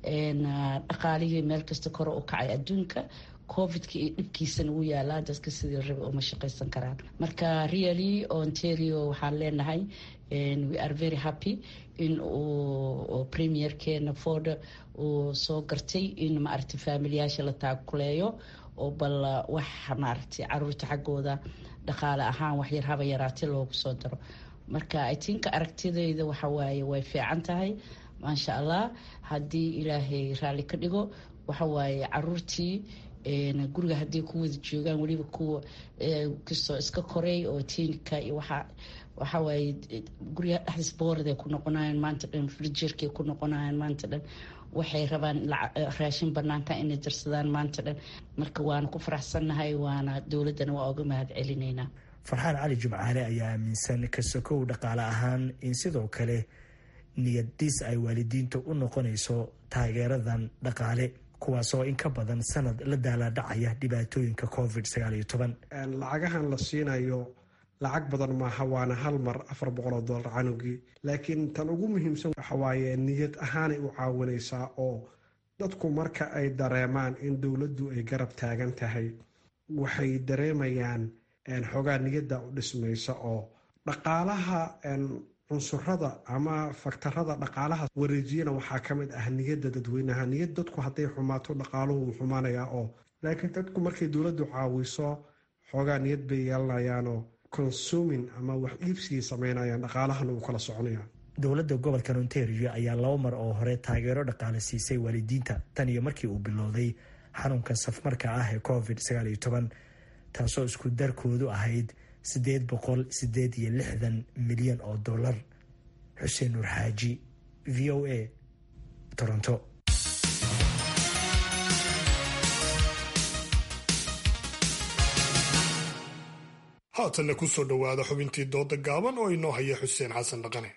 dhaqaalihii meel kasta kore u kacay adduunka. covidka iyo dhibkiisana wuu yaalaa, dadka sidii rabi uma shaqaysan karaan. marka really ontario waxaan leenahay we are very happy in uu premierkeena ford uu soo gartay in maaragtay faamiliyaasha la taakuleeyo oo bal wax maaragtay caruurta xaggooda dhaqaale ahaan wax yar haba yaraatee loogu soo daro. marka i think aragtidayda waxa waaye way fiican tahay maasha allah. haddii ilaahay raalli ka dhigo waxa waaye caruurtii guriga haddii ku wada joogaan weliba kuwa kastoo iska koray oo tiinka iyo waxa waxa waaye guriga dhexdiis boorday ku noqonayaan maanta dhan, frijerkay ku noqonayaan maanta dhan, waxay rabaan raashin banaanka inay darsadaan maanta dhan. marka waana ku faraxsannahay, waana dowladdana waa uga mahad celinaynaa. farxaan cali jumcaale ayaa aaminsan kasokow dhaqaale ahaan in sidoo kale niyad dhis ay waalidiinta u noqonayso taageeradan dhaqaale, kuwaasoo in ka badan sanad la daalaadhacaya dhibaatooyinka covid sagaal iyo toban. lacagahan la siinayo lacag badan maaha, waana hal mar afar boqol oo doolar canugii. laakiin tan ugu muhiimsan waxa waaye niyad ahaanay u caawinaysaa oo dadku marka ay dareemaan in dowladdu ay garab taagan tahay waxay dareemayaan xoogaa niyadda u dhismaysa. oo dhaqaalaha cunsurada ama faktarada dhaqaalaha wareejiyana waxaa ka mid ah niyadda dadweynaha. niyad dadku hadday xumaato dhaqaaluhu wuu xumaanayaa. oo laakiin dadku markay dowladdu caawiso xoogaa niyad bay yeelanayaanoo consuming ama wax iibsigay sameynayaan, dhaqaalahana uu kala soconaya. dowladda gobolka ontario ayaa laba mar oo hore taageero dhaqaale siisay waalidiinta tan iyo markii uu bilowday xanuunka safmarka ah ee covid sagaal iyo toban, taasoo isku darkoodu ahayd sideed boqol sideed iyo lixdan milyan oo dollar. xuseen nuur xaaji, v o a, toronto. haatanna ku soo dhowaada xubintii dooda gaaban oo inoo haya xuseen xasan dhaqane.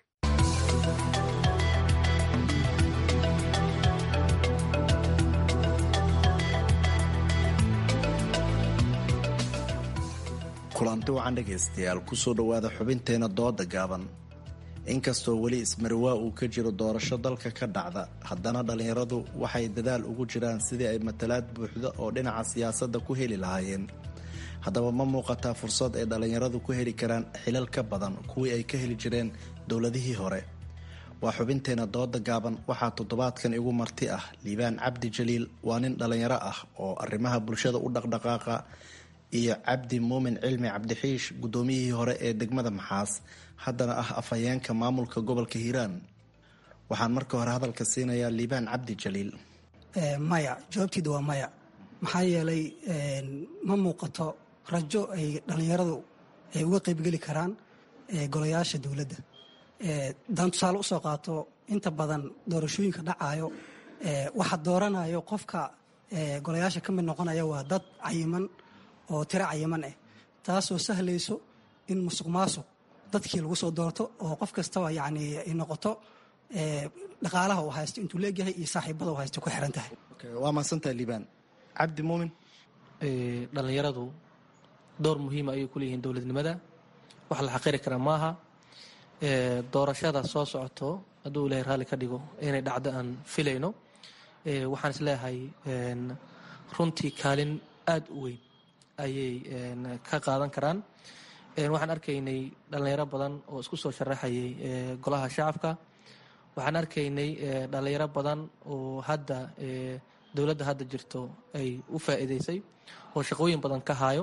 kulanti wacan dhegaystayaal kusoo dhowaada xubinteena dooda gaaban. inkastoo weli ismarwaa uu ka jiro doorasho dalka ka dhacda, haddana dhallinyaradu waxay dadaal ugu jiraan sidii ay matalaad buuxda oo dhinaca siyaasadda ku heli lahaayeen. haddaba ma muuqataa fursad ay dhallinyaradu ku heli karaan xilal ka badan kuwii ay ka heli jireen dowladihii hore? waa xubinteena dooda gaaban. waxaa toddobaadkan igu marti ah liibaan cabdi jaliil, waa nin dhallinyaro ah oo arrimaha bulshada u dhaqdhaqaaqa, iyo cabdi muumin cilmi cabdixiish, guddoomiyihii hore ee degmada maxaas, haddana ah afhayeenka maamulka gobolka hiiraan. waxaan marka hore hadalka siinayaa liibaan cabdi jaliil. maya, jawaabteeda waa maya. maxaa yeelay ma muuqato rajo ay dhallinyaradu ay uga qaybgeli karaan golayaasha dowladda. daan tusaale usoo qaato, inta badan doorashooyinka dhacayo waxa dooranayo qofka golayaasha ka mid noqonaya waa dad cayiman oo tiro cayiman ah, taasoo sahlayso in musuq maasuq dadkii lagu soo doorto oo qof kastaba yacni ay noqoto dhaqaalaha uu haysto intuu leegyahay iyo saaxiibada uu haysto ku xiran tahay. waa mahadsantahay liibaan. cabdi muumin. dhallinyaradu door muhiima ayay ku leeyihiin dowladnimada, wax la xaqiri karaa maaha. doorashada soo socoto hadduu ilaahay raalli ka dhigo inay dhacdo aan filayno, waxaan is leeyahay runtii kaalin aada u weyn ayay ka qaadan karaan. waxaan arkaynay dhallinyaro badan oo isku soo sharaxayay golaha shacabka. waxaan arkaynay dhallinyaro badan oo hadda dowladda hadda jirto ay u faa'iidaysay oo shaqooyin badan ka haayo.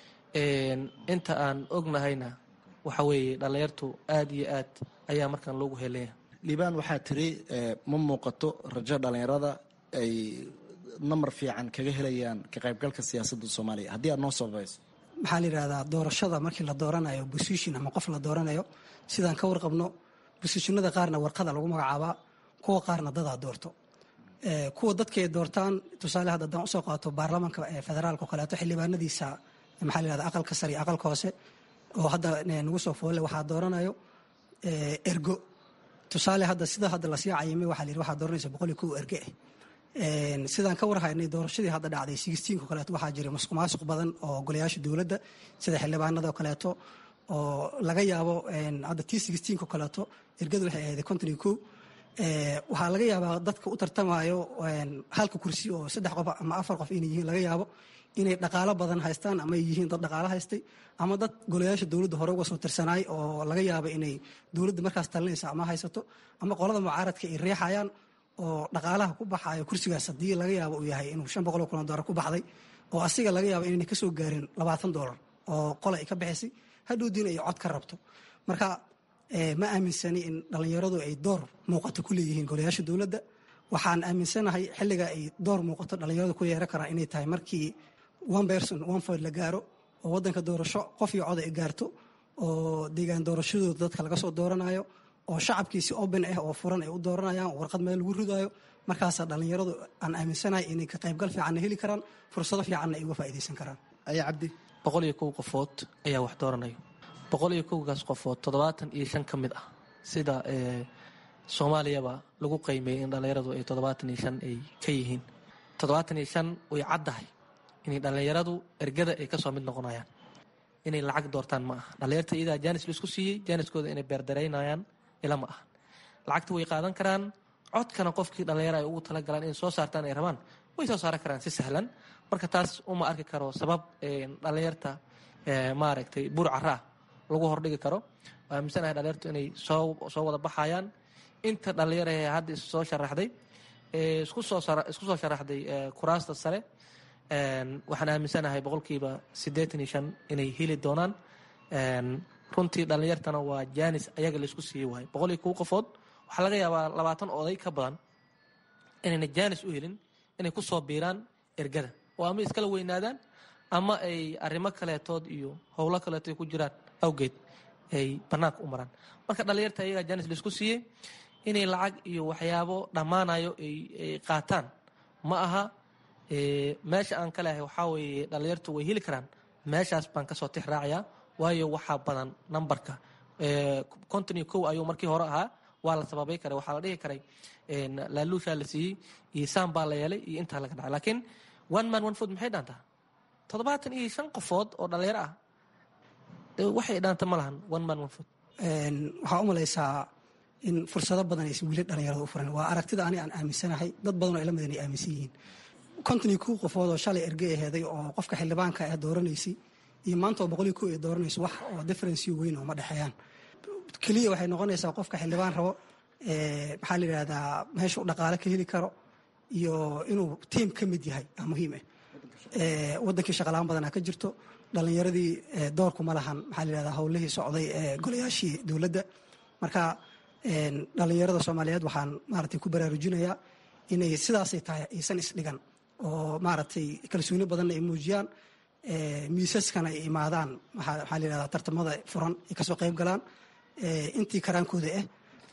inta aan ognahayna waxa weeye dhallinyartu aad iyo aad ayaa markaan loogu helaya. liibaan waxaa tiri ma muuqato rajo dhallinyarada ay namar fiican kaga helayaan ka qaybgalka siyaasadda soomaaliya, haddii aad noo sababayso. maxaa la yidhahdaa doorashada markii la dooranayo bosition ama qof la dooranayo, sidaan ka warqabno bosishonada qaarna warqada lagu magacaabaa, kuwa qaarna dadaa doorto. kuwa dadka ay doortaan, tusaale hadda haddaan usoo qaato baarlamaanka federaalka oo kaleeto xildhibaanadiisa maxaa la yidhahdaa aqalka sare iyo aqalka hoose oo hadda nagu soo foole waxaa dooranayo ergo. tusaale hadda sida hadda lasii cayimay waxaa la yidhi waxaa dooranaysa boqol iyo kow erge ah. sidaan ka warhaynay doorashadii hadda dhacday sixteenka kaleeto waxaa jiray masuq maasuq badan oo golayaasha dowladda sida xildhibaanada oo kaleeto oo laga yaabo hadda t sixteenka kaleeto ergadu waxay ahayd konton iyo kow. waxaa laga yaabaa dadka u tartamayo halka kursi oo saddex qof ama afar qof inay yihiin laga yaabo inay dhaqaalo badan haystaan ama ay yihiin dad dhaqaalo haystay ama dad golayaasha dowladda hore uga soo tirsanaay oo laga yaabo inay dowladda markaas talinaysa ama haysato ama qolada mucaaradka ay riixayaan oo dhaqaalaha ku baxayo kursigaas haddii laga yaabo uu yahay inuu shan boqol oo kun oo doolar ku baxday oo asiga laga yaabo inayna ka soo gaarin labaatan doolar oo qola ay ka bixisay hadhowdiina ay cod ka rabto. marka ma aaminsani in dhallinyaradu ay door muuqato ku leeyihiin golayaasha dowladda. waxaan aaminsanahay xilliga ay door muuqato dhallinyaradu ku yeeran karaan inay tahay markii one person one vote la gaaro oo waddanka doorasho qof iyo cod ay gaarto oo deegaan doorashadooda dadka laga soo dooranayo oo shacabkiisi open ah oo furan ay u dooranayaan warqad meel lagu ridayo. markaasaa dhallinyaradu aan aaminsanahay inay ka qaybgal fiicanna heli karaan, fursado fiicanna ay uga faa'iidaysan karaan. ayaa cabdi boqol iyo kow qofood ayaa wax dooranayo. boqol iyo kowgaas qofood toddobaatan iyo shan ka mid ah sida soomaaliyaba lagu qiimeeyey in dhallinyaradu ay toddobaatan iyo shan ay ka yihiin. toddobaatan iyo shan way caddahay inay dhallinyaradu ergada ay kasoo mid noqonayaan. inay lacag doortaan ma aha. dhallinyarta iyadaa jaanis laisku siiyey, jaaniskooda inay beerdaraynayaan ila ma aha. lacagta way qaadan karaan, codkana qofkii dhallinyaro ay ugu talagalaan inay soo saartaan ay rabaan way soo saaran karaan si sahlan. marka taas uma arki karo sabab dhallinyarta maaragtay buur cara ah lagu hordhigi karo. waa aaminsanahay dhallinyartu inay soo soo wada baxayaan. inta dhallinyaro ee hadda isu soo sharaxday isku soo isku soo sharaxday kuraasta sare, waxaan aaminsanahay boqolkiiba siddeetan iyo shan inay heli doonaan. runtii dhallinyartana waa jaanis ayaga laisku siiyey waayo. boqol iyo kow qofood waxaa laga yaabaa labaatan oday ka badan inayna jaanis u helin inay ku soo biiraan ergada oo ama iskala weynaadaan ama ay arrimo kaleetood iyo howlo kaleeto ay ku jiraan awgeed ay bannaanka u maraan. marka dhallinyarta ayagaa jaanis laisku siiyey inay lacag iyo waxyaabo dhammaanayo ay qaataan ma aha. meesha aan ka lehay waxaa weeye dhallinyartu way heli karaan. meeshaas baan kasoo tix raacayaa waayo waxaa badan nambarka konton iyo kow ayuu markii hore ahaa. waa la sababay karay, waxaa la dhihi karay laaluushaa la siiyey iyo saan baa la yeelay iyo intaa laga dhacay. laakiin one man one food maxay dhaantaa? toddobaatan iyo shan qofood oo dhallinyaro ah waxay dhaanta ma lahan one man one food. waxaa u malaysaa in fursado badan aysan weli dhallinyarada u furan. waa aragtida ani aan aaminsanahay, dad badan oo ila midan ay aaminsan yihiin. konton iyo kow qofood oo shalay ergey aheeday oo qofka xildhibaanka ah dooranaysay iyo maanta oo boqol iyo kow ay dooranayso wax oo differenceyo weyn oo ma dhexeeyaan. keliya waxay noqonaysaa qofka xildhibaan rabo maxaa la yidhahdaa meesha u dhaqaale ka heli karo iyo inuu tiim ka mid yahay aa muhiim ah. wadankii shaqalaan badanaa ka jirto, dhallinyaradii doorkuma lahan maxaa la yidhahdaa howlihii socday ee golayaashii dowladda. marka dhallinyarada soomaaliyeed waxaan maaragtay ku baraarujinayaa inay sidaasay tahay aysan isdhigan oo maaragtay kalsooni badanna ay muujiyaan, miisaskana ay imaadaan maxaa la yidhahdaa tartamada furan ay kasoo qayb galaan intii karaankooda ah.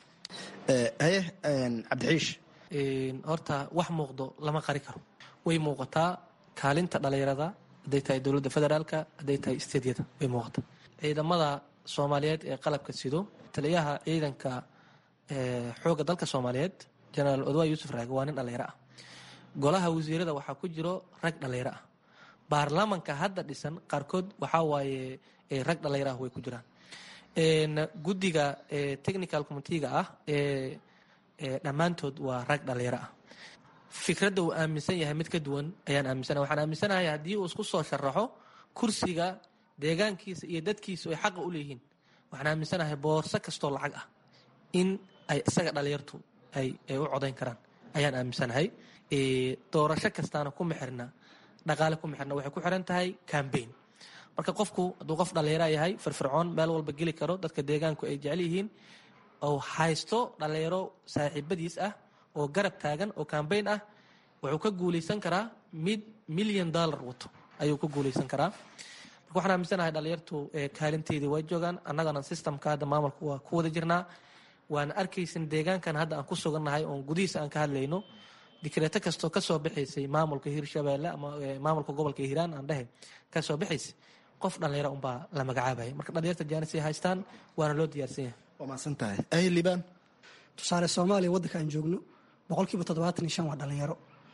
haye cabdixiish, horta wax muuqdo lama qari karo. way muuqataa kaalinta dhallinyarada hadday tahay dowladda federaalka, hadday tahay isteedyada way muuqataa. ciidamada soomaaliyeed ee qalabka sido, taliyaha ciidanka xoogga dalka soomaaliyeed jenaraal odwaa yuusuf raage waa nin dhallinyaro ah. golaha wasiirada waxaa ku jiro rag dhallinyaro ah. baarlamanka hadda dhisan qaarkood waxaa waaye rag dhallinyaro ah way ku jiraan. guddiga technical committeega ah ee dhammaantood waa rag dhallinyaro ah. fikradda uu aaminsan yahay mid ka duwan ayaan aaminsanahay. waxaan aaminsanahay haddii uu isku soo sharaxo kursiga deegaankiisa iyo dadkiisu ay xaqa u leeyihiin, waxaan aaminsanahay boorso kastoo lacag ah in ay isaga dhallinyartu ay u codayn karaan ayaan aaminsanahay. doorasho kastaana kuma xirna dhaqaale kuma xirna waxay ku xiran tahay cambaign marka qofku hadduu qof dhallinyara yahay firfircoon meel walba geli karo dadka deegaanku ay jecel yihiin oo haysto dhallinyaro saaxiibadiis ah oo garab taagan oo cambaign ah wuxuu ka guulaysan karaa mid milyan dollar wato ayuu ka guulaysan karaa marka waxaan aaminsanahay dhallinyartu kaalinteedii way joogaan annagana systemka hadda maamulka waa ku wada jirnaa waan arkaysan deegaankan hadda aan ku sugannahay oon gudihiisa aan ka hadlayno dikreeto kastoo ka soo baxaysay maamulka hirshabeelle ama maamulka gobolka hiiraan aan dhahay ka soo baxaysay qof dhallinyaro unbaa la magacaabaya marka dhallinyarta jaanis ay haystaan waana loo diyaarsan yahay waa mahadsan tahay ay liibaan tusaale soomaaliya waddanka aan joogno boqolkiiba toddobaatan iyo shan waa dhallinyaro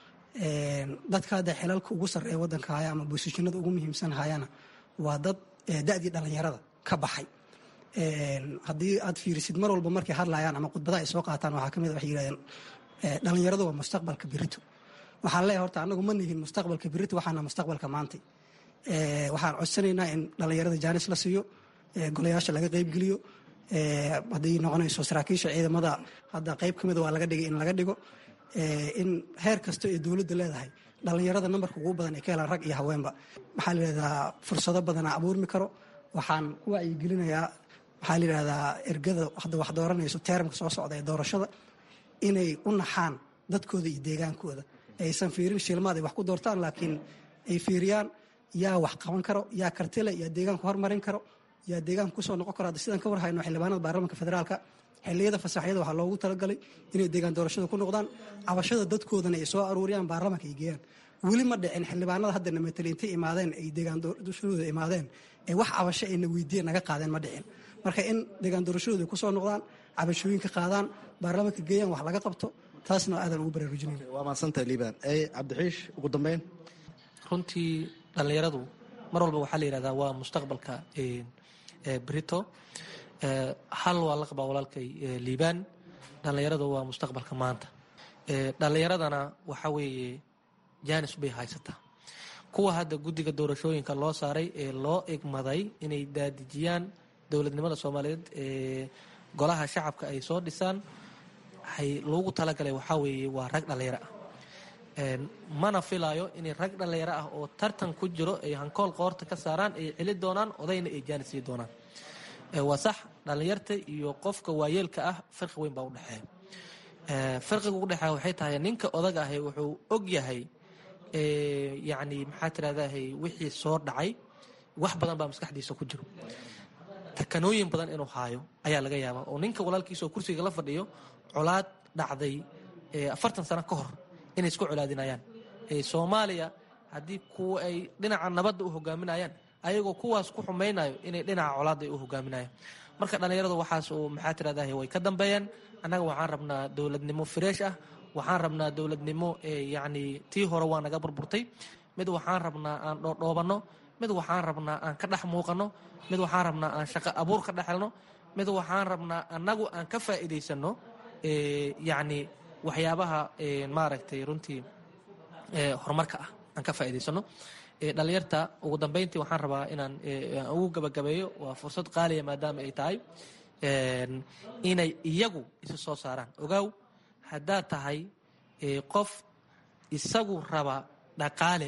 dadka hadda xilalka ugu sarreeya waddanka haya ama boosishinada ugu muhiimsan hayana waa dad da'dii dhallinyarada ka baxay haddii aad fiirisid mar walba markay hadlayaan ama khudbadaha ay soo qaataan waxaa ka mid a waxay yidhahdeen dhallinyaradu waa mustaqbalka berito waxaan leeyahay horta annagu ma nihin mustaqbalka berito waxaana mustaqbalka maantay waxaan codsanaynaa in dhallinyarada jaanis la siiyo golayaasha laga qaybgeliyo hadday noqonayso saraakiisha ciidamada hadda qayb ka mida waa laga dhigay in laga dhigo in heer kasta ee dowladda leedahay dhallinyarada nambarka ugu badan ay ka helaan rag iyo haweenba maxaa la yidhahdaa fursado badanaa abuurmi karo waxaan ku wacyigelinayaa waxaa la yidhahdaa ergada hadda wax dooranayso teeramka soo socda ee doorashada inay u naxaan dadkooda iyo deegaankooda aysan fiirin shilmaad ay wax ku doortaan laakiin ay fiiriyaan yaa wax qaban karo yaa kartile yaa deegaanku hormarin karo yaa deegaanka kusoo noqon karo hadda sidaan ka warhayno xildhibaanada baarlamaanka federaalka xilliyada fasaxyada waxaa loogu talagalay inay deegaan doorashada ku noqdaan cabashada dadkoodana ay soo aruuriyaan baarlamaanka ay geeyaan weli ma dhicin xildhibaanada haddana matali intay imaadeen ay deegaan doorashadooda imaadeen ee wax cabasho ayna weydiiyeen naga qaadeen ma dhicin marka in deegaan doorashadooda kusoo noqdaan cabashooyinka qaadaan baarlamaanka geeyaan wax laga qabto taasna aadan ugu baraarujinayna waa mahadsantahay liibaan ey cabdixiish ugu dambeyn runtii dhallinyaradu mar walba waxaa la yidhahdaa waa mustaqbalka brito hal waa la qabaa walaalkay liibaan dhallinyaradu waa mustaqbalka maanta dhallinyaradana waxa weeye jaanis bay haysataa kuwa hadda guddiga doorashooyinka loo saaray ee loo egmaday inay daadijiyaan dowladnimada soomaaliyeed ee golaha shacabka ay soo dhisaan waxay loogu talagalay waxaa weeye waa rag dhallinyaro ah mana filaayo inay rag dhallinyaro ah oo tartan ku jiro ay hankool qoorta ka saaraan ay celi doonaan odayna ay jaanis sii doonaan waa sax dhallinyarta iyo qofka waayeelka ah farqi weyn baa udhexeeya farqiga udhexeeya waxay tahay ninka odaga ahi wuxuu og yahay yacni maxaa tirahdahay wixii soo dhacay wax badan baa maskaxdiisa ku jiro takanooyin badan inuu haayo ayaa laga yaabaa oo ninka walaalkiisa oo kursiga la fadhiyo colaad dhacday afartan sano ka hor inay isku colaadinayaan soomaaliya haddii kuwa ay dhinaca nabadda u hogaaminayaan ayagoo kuwaas ku xumaynayo inay dhinaca colaadda ay u hogaaminayaan marka dhallinyaradu waxaas uu maxaa tirahdahay way ka dambeeyaan annaga waxaan rabnaa dowladnimo fresh ah waxaan rabnaa dowladnimo yacni tii hore waa naga burburtay mid waxaan rabnaa aan dhoodhoobanno mid waxaan rabnaa aan ka dhex muuqanno mid waxaan rabnaa aan shaqo abuur ka dhexelno mid waxaan rabnaa annagu aan ka faa'iidaysanno yacni waxyaabaha maaragtay runtii horumarka ah aan ka faa'iidaysano dhallinyarta ugu dambeyntii waxaan rabaa inaan ugu gabagabeeyo waa fursad qaaliya maadaama ay tahay inay iyagu isu soo saaraan ogaaw haddaad tahay qof isagu raba dhaqaale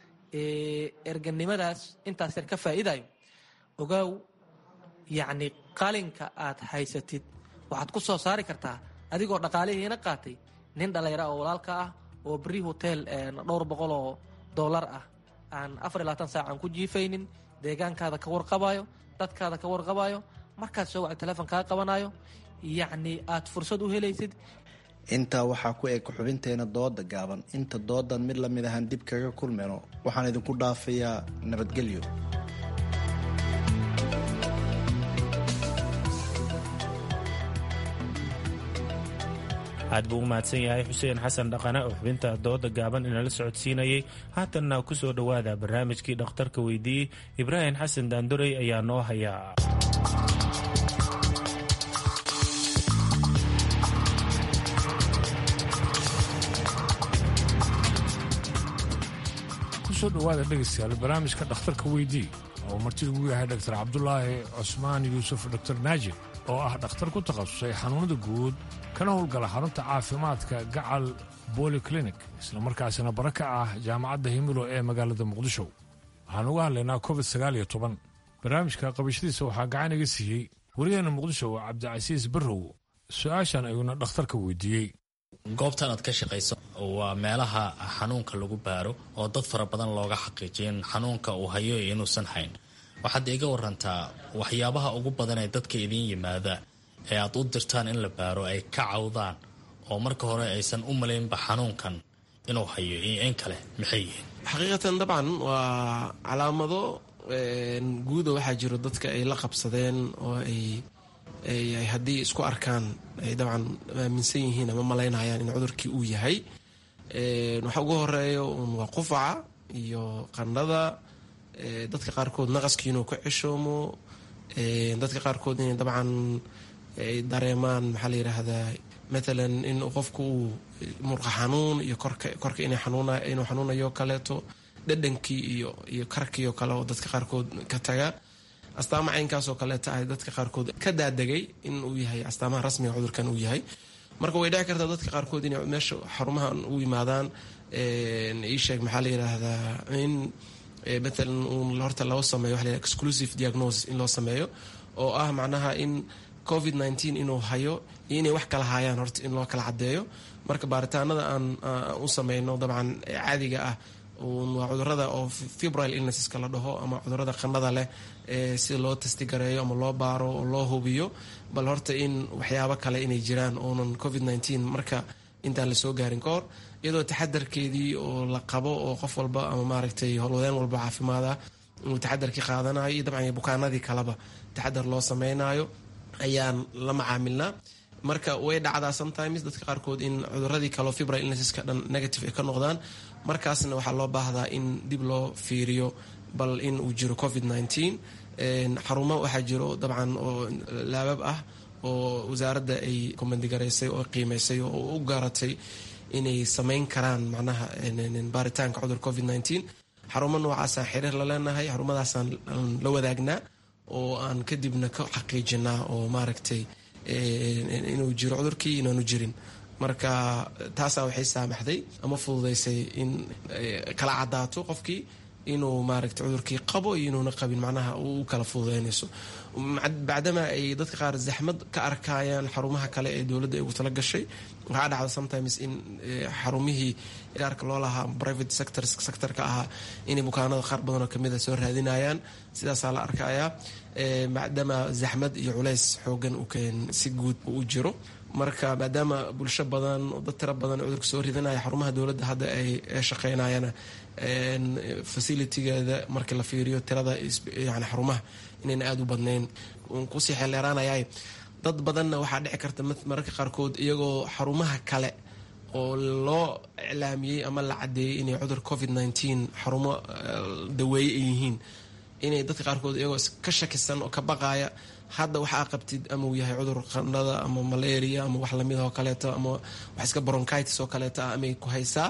erganimadaas intaas yar ka faa'iidayo ogaaw yacni qalinka aad haysatid waxaad ku soo saari kartaa adigoo dhaqaalihiina qaatay nin dhallinyaro oo walaalka ah oo beri hotel dhowr boqol oo dollar ah aan afar iyo labaatan saac aan ku jiifaynin deegaankaada ka warqabayo dadkaada ka warqabayo markaad soo wacay teleefon kaa qabanayo yacni aad fursad u helaysid intaa waxaa ku eg xubinteena dooda gaaban inta doodan mid lamid ahaan dib kaga kulmeyno waxaan idinku dhaafayaa nabadgelyo. aad buu u mahadsan yahay xuseen xasan dhaqane oo xubinta dooda gaaban inala socodsiinayay haatanna ku soo dhowaada barnaamijkii dhakhtarka weydiiyey ibraahim xasan daandorey ayaa noo hayaa. kusoo dhowaada dhegaystayaal barnaamijka dhakhtarka weydii oo martida ugu yahay dhaktar cabdulaahi cusmaan yuusuf dhaktar naajib oo ah dhakhtar ku takhasusay xanuunada guud kana howlgala xarunta caafimaadka gacal bolyclinic islamarkaasina bara ka ah jaamacadda himilo ee magaalada muqdisho. waxaan uga hadlaynaa covid sagaal iyo toban. barnaamijka qabashadiisa waxaa gacan iga siiyey wariyaheena muqdisho cabdicasiis barrow. su-aashan ayuuna dhakhtarka weydiiyey. goobtan aad ka shaqayso waa meelaha xanuunka lagu baaro oo dad fara badan looga xaqiijiyo in xanuunka uu hayo iyo inuusan hayn. waxaad iga warantaa waxyaabaha ugu badan ee dadka idiin yimaada ee aad u dirtaan in la baaro ay ka cawdaan oo marka hore aysan u malaynba xanuunkan inuu hayo iyo in kale maxay yihiin? xaqiiqatan dabcan waa calaamado guuda waxaa jiro dadka ay la qabsadeen oo ay haddii isku arkaan ay dabcan aaminsan yihiin ama malaynayaan in cudurkii uu yahay. waxa ugu horeeya un waa qufaca iyo qandhada, dadka qaarkood naqaskii inuu ka ceshoomo, dadka qaarkood inay dabcan ay dareemaan maxaa la yidhaahdaa matalan in qofku uu murqa xanuun iyo korka korka inay xanuuna inuu xanuunayo kaleeto, dhadhankii iyo iyo karkii oo kale oo dadka qaarkood ka taga. astaamaha caynkaasoo kaleeta ah dadka qaarkood ka daadegay in uu yahay astaamaha rasmiga cudurkan uu yahay. marka way dhici kartaa dadka qaarkood inay meesha xarumahan u yimaadaan ii sheeg maxaa la yidhaahdaa in matalan uun horta loo sameeyo waxa la yidhaha exclusive diagnosis in loo sameeyo oo ah macnaha in covid nineteen inuu hayo iyo inay wax kala hayaan horta in loo kala caddeeyo. marka baaritaanada aan u sameyno dabcan caadiga ah waa cudurada oo febrile illnesseska la dhaho ama cudurada qandhada leh si loo testigareeyo ama loo baaro oo loo hubiyo bal horta in waxyaabo kale inay jiraan oonan covid nineteen marka intaan lasoo gaarin ka hor, iyadoo taxadarkeedii oo la qabo oo qof walba ama maaragtay howlwadeen walba caafimaada inuu taxadarkii qaadanayo iyo dabcan bukaanadii kaleba taxadar loo sameynayo ayaan la macaamilnaa. marka way dhacdaa sometimes dadka qaarkood in cuduradii kaleo febrile illnesseska dhan negative ay ka noqdaan. markaasna waxaa loo baahdaa in dib loo fiiriyo bal in uu jiro covid nineteen. xarumo waxaa jiro dabcan oo laabab ah oo wasaaradda ay komandigaraysay oo qiimaysay oo u gaaratay inay samayn karaan macnaha baaritaanka cudur covid nineteen. xarumo noocaasaan xiriir la leenahay, xarumadaasaan la wadaagnaa oo aan kadibna ka xaqiijinaa oo maaragtay inuu jiro cudurkii inaanu jirin. marka taasaa waxay saamaxday ama fududaysay in kala cadaato qofkii inuu maaragtay cudurkii qabo iyo inuuna qabin, macnaha u kala fududaynayso. bacdama ay dadka qaar zaxmad ka arkayaan xarumaha kale ee dowladda ay ugu tala gashay, waxaa dhacda sometimes in xarumihii gaarka loo lahaa private sector sectorka ahaa inay bukaanada qaar badanoo kamid a soo raadinayaan. sidaasaa la arkayaa maadaama zaxmad iyo culays xoogan si guud u jiro. marka maadaama bulsho badan oo dad tiro badan cudurka soo ridanaya, xarumaha dowladda hadda ay shaqeynayana facilitigeeda markii la fiiriyo tirada yani xarumaha inayna aada u badnayn kusii xeeleeraanayay. dad badanna waxaa dhici karta mararka qaarkood iyagoo xarumaha kale oo loo iclaamiyey ama la cadeeyey inay cudur covid nineteen xarumo daweeye ay yihiin, inay dadka qaarkood iyagoo ka shakisan oo ka baqaaya hadda waxaa qabtid ama uu yahay cudur qandhada ama malaria ama wax lamid oo kaleeto ama wax iska bronchitis oo kaleeto amay ku haysaa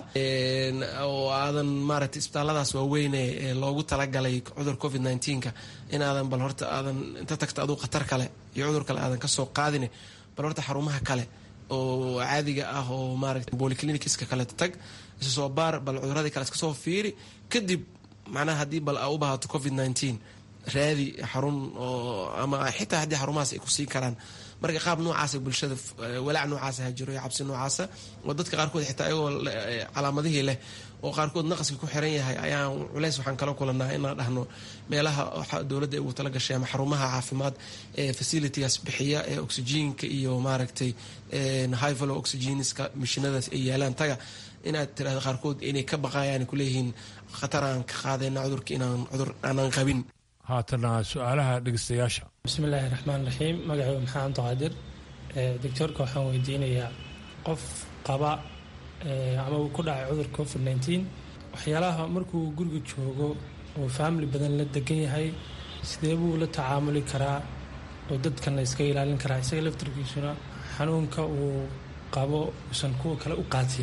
oo aadan maaragtay isbitaalladaas waaweyne ee loogu talagalay cudur covid nineteenka inaadan bal horta aadan inta tagta aduu khatar kale iyo cudur kale aadan kasoo qaadine bal horta xarumaha kale oo caadiga ah oo maaragtay bolyclinicska kaleeto tag isu soo baar bal cuduradii kale iska soo fiiri, kadib macnaha haddii bal aa u baahato covid nineteen raadi xarun oo ama xitaa haddii xarumahaas ay ku sii karaan. marka qaab noocaasa bulshada walaac noocaasa ha jiro iyo cabsi noocaasa oo dadka qaarkood xitaa ayagoo calaamadihii leh oo qaarkood naqaska ku xiran yahay ayaan culays waxaan kala kulanaa inaan dhahno meelaha dowladda ay ugu tala gashay ama xarumaha caafimaad ee facilitigaas bixiya ee oxygenka iyo maaragtay high flow oxygeniska mashiinadaas ay yaalaan taga inaad tirahda qaarkood inay ka baqayaan kuleeyihiin khataraan ka qaadayna cudurka inaan cudur aanan qabin. haatana su-aalaha dhegeystayaasha. bismillaahi raxmaan raxiim. magacaygu maxamed qaadir. doctoorka waxaan weydiinayaa qof qaba ama uu ku dhacay cudurka covid nineteen, waxyaalaha markuu guriga joogo oo family badan la degan yahay sidee buu la tacaamuli karaa oo dadkana iska ilaalin karaa isaga laftarkiisuna xanuunka uu qabo usan kuwa kale u qaatiin?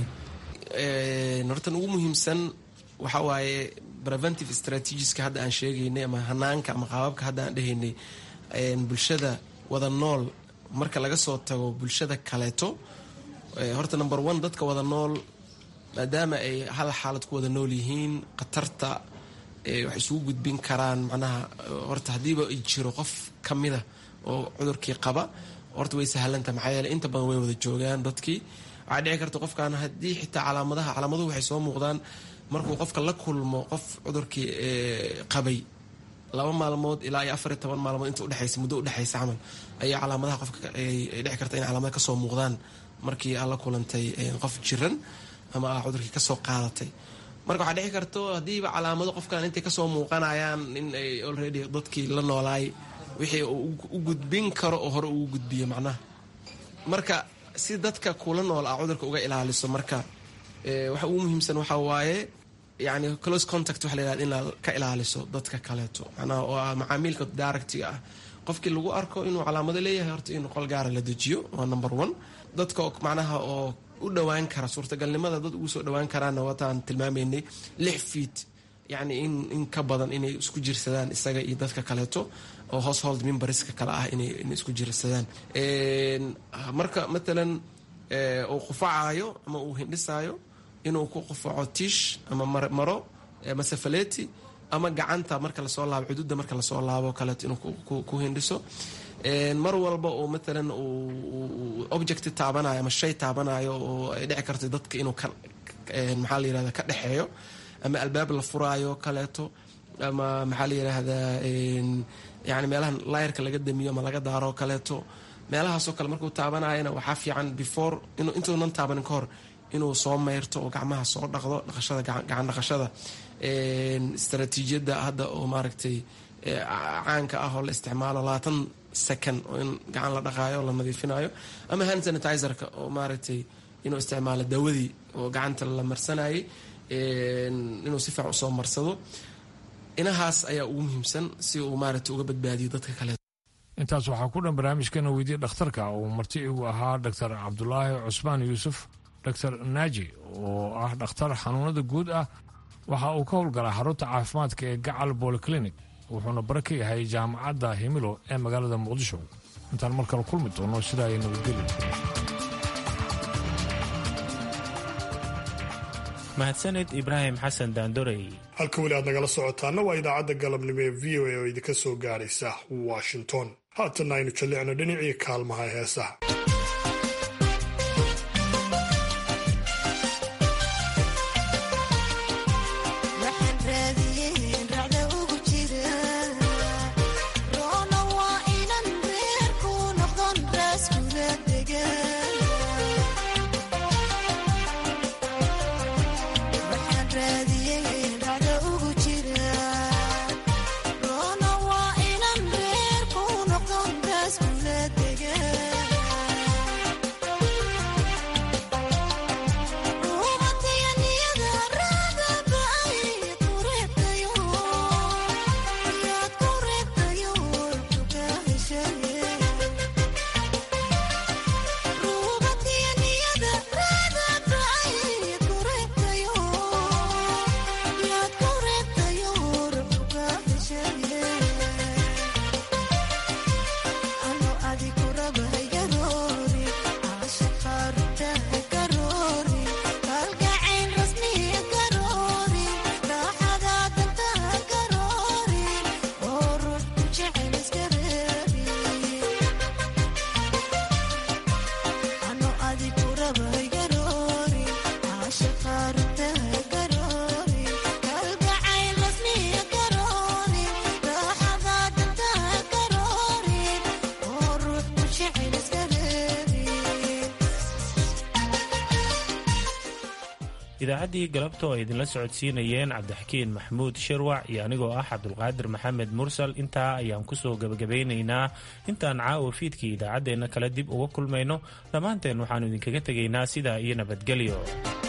hortan ugu muhiimsan waxaa waaye preventive strategiska hadda aan sheegaynay ama hanaanka ama qaababka hadda aan dhehaynay bulshada wada nool marka laga soo tago bulshada kaleeto horta number one dadka wada nool maadaama ay hal xaalad ku wada nool yihiin khatarta wax isugu gudbin karaan macnaha horta haddiiba ay jiro qof ka mida oo cudurkii qaba horta way sahlanta maxaa yeelay inta badan way wada joogaan dadkii waxaa dhici karta qofkan haddii xitaa calaamadaha calaamaduhu waxay soo muuqdaan markuu qofka la kulmo qof cudurkii qabay laba maalmood ilaa iyo afar iyo toban maalmood inta udhexaysa muddo udhexaysa camal ayaa calaamadaha qofka ay dhici karta in calaamada kasoo muuqdaan markii aad la kulantay qof jiran ama aa cudurkii kasoo qaadatay marka waxaa dhici karto haddiiba calaamado qofkan intay kasoo muuqanayaan in ay already dadkii la noolaay wixii u gudbin karo oo hore ugu gudbiyo macnaha marka si dadka kula nool aa cudurka uga ilaaliso marka waxa ugu muhiimsan waxaa waaye yani close contact waxa la yidhahda in ka ilaaliso dadka kaleeto macnaha oo ah macaamiilka directiga ah qofkii lagu arko inuu calaamado leeyahay horta in qol gaara la dejiyo waa number one dadka macnaha oo u dhawaan kara suurtagalnimada dad ugu soo dhawaan karaana wataan tilmaamaynay lix feet yani in in ka badan inay isku jirsadaan isaga iyo dadka kaleeto oo household memberska kale ah inay isku jirsadaan marka matalan uu qufacaayo ama uu hindhisaayo inuu ku qufaco tiish ama maro masafaleeti ama gacanta marka lasoo laabo xuduudda marka lasoo laabo kaleeto inuu ku hindhiso mar walba oo matalan uu object taabanayo ama shay taabanayo oo ay dhici karto dadka inuu ka maxaa la yirahdaa ka dhexeeyo ama albaab la furaayo kaleeto ama maxaa la yiraahdaa yani meelaha layrka laga damiyo ama laga daaro kaleeto meelahaasoo kale markuu taabanayana waxaa fiican before inuu intuunan taabanin ka hor inuu soo mayrto oo gacmaha soo dhaqdo dhaqashada gacan dhaqashada istaraatiijiyadda hadda oo maaragtay caanka ah oo la isticmaalo labaatan second oo in gacan la dhaqaayo la nadiifinayo ama hand sanitizerka oo maaragtay inuu isticmaalo dawadii oo gacanta la marsanayay inuu si fiican usoo marsado inahaas ayaa ugu muhiimsan si uu maaragtay uga badbaadiyo dadka kale intaas waxaa ku dhan barnaamijkeena weydiye dhakhtarka uu marti igu ahaa doctor cabdulaahi cusmaan yuusuf doctor naaji oo ah dhakhtar xanuunada guud ah waxa uu ka howlgalaa xarunta caafimaadka ee gacal polyclinic wuxuuna bara ka yahay jaamacadda himilo ee magaalada muqdisho intaan mar kale kulmi doono sidaa ay nabadgeli mahadsaned ibraahim xasan daandorey halka weli aad nagala socotaana waa idaacadda galabnimo ee v o a oo idinka soo gaaraysa washington haatanna aynu jallicno dhinacii kaalmaha heesaha idaacaddii galabta oo ay idinla socodsiinayeen cabdixakiin maxamuud shirwac iyo anigoo ah cabdulqaadir maxamed mursal intaa ayaan kusoo gebagabaynaynaa intaan caawa fiidkii idaacaddeenna kale dib uga kulmayno dhammaanteen waxaannu idinkaga tegaynaa sidaa iyo nabadgelyo.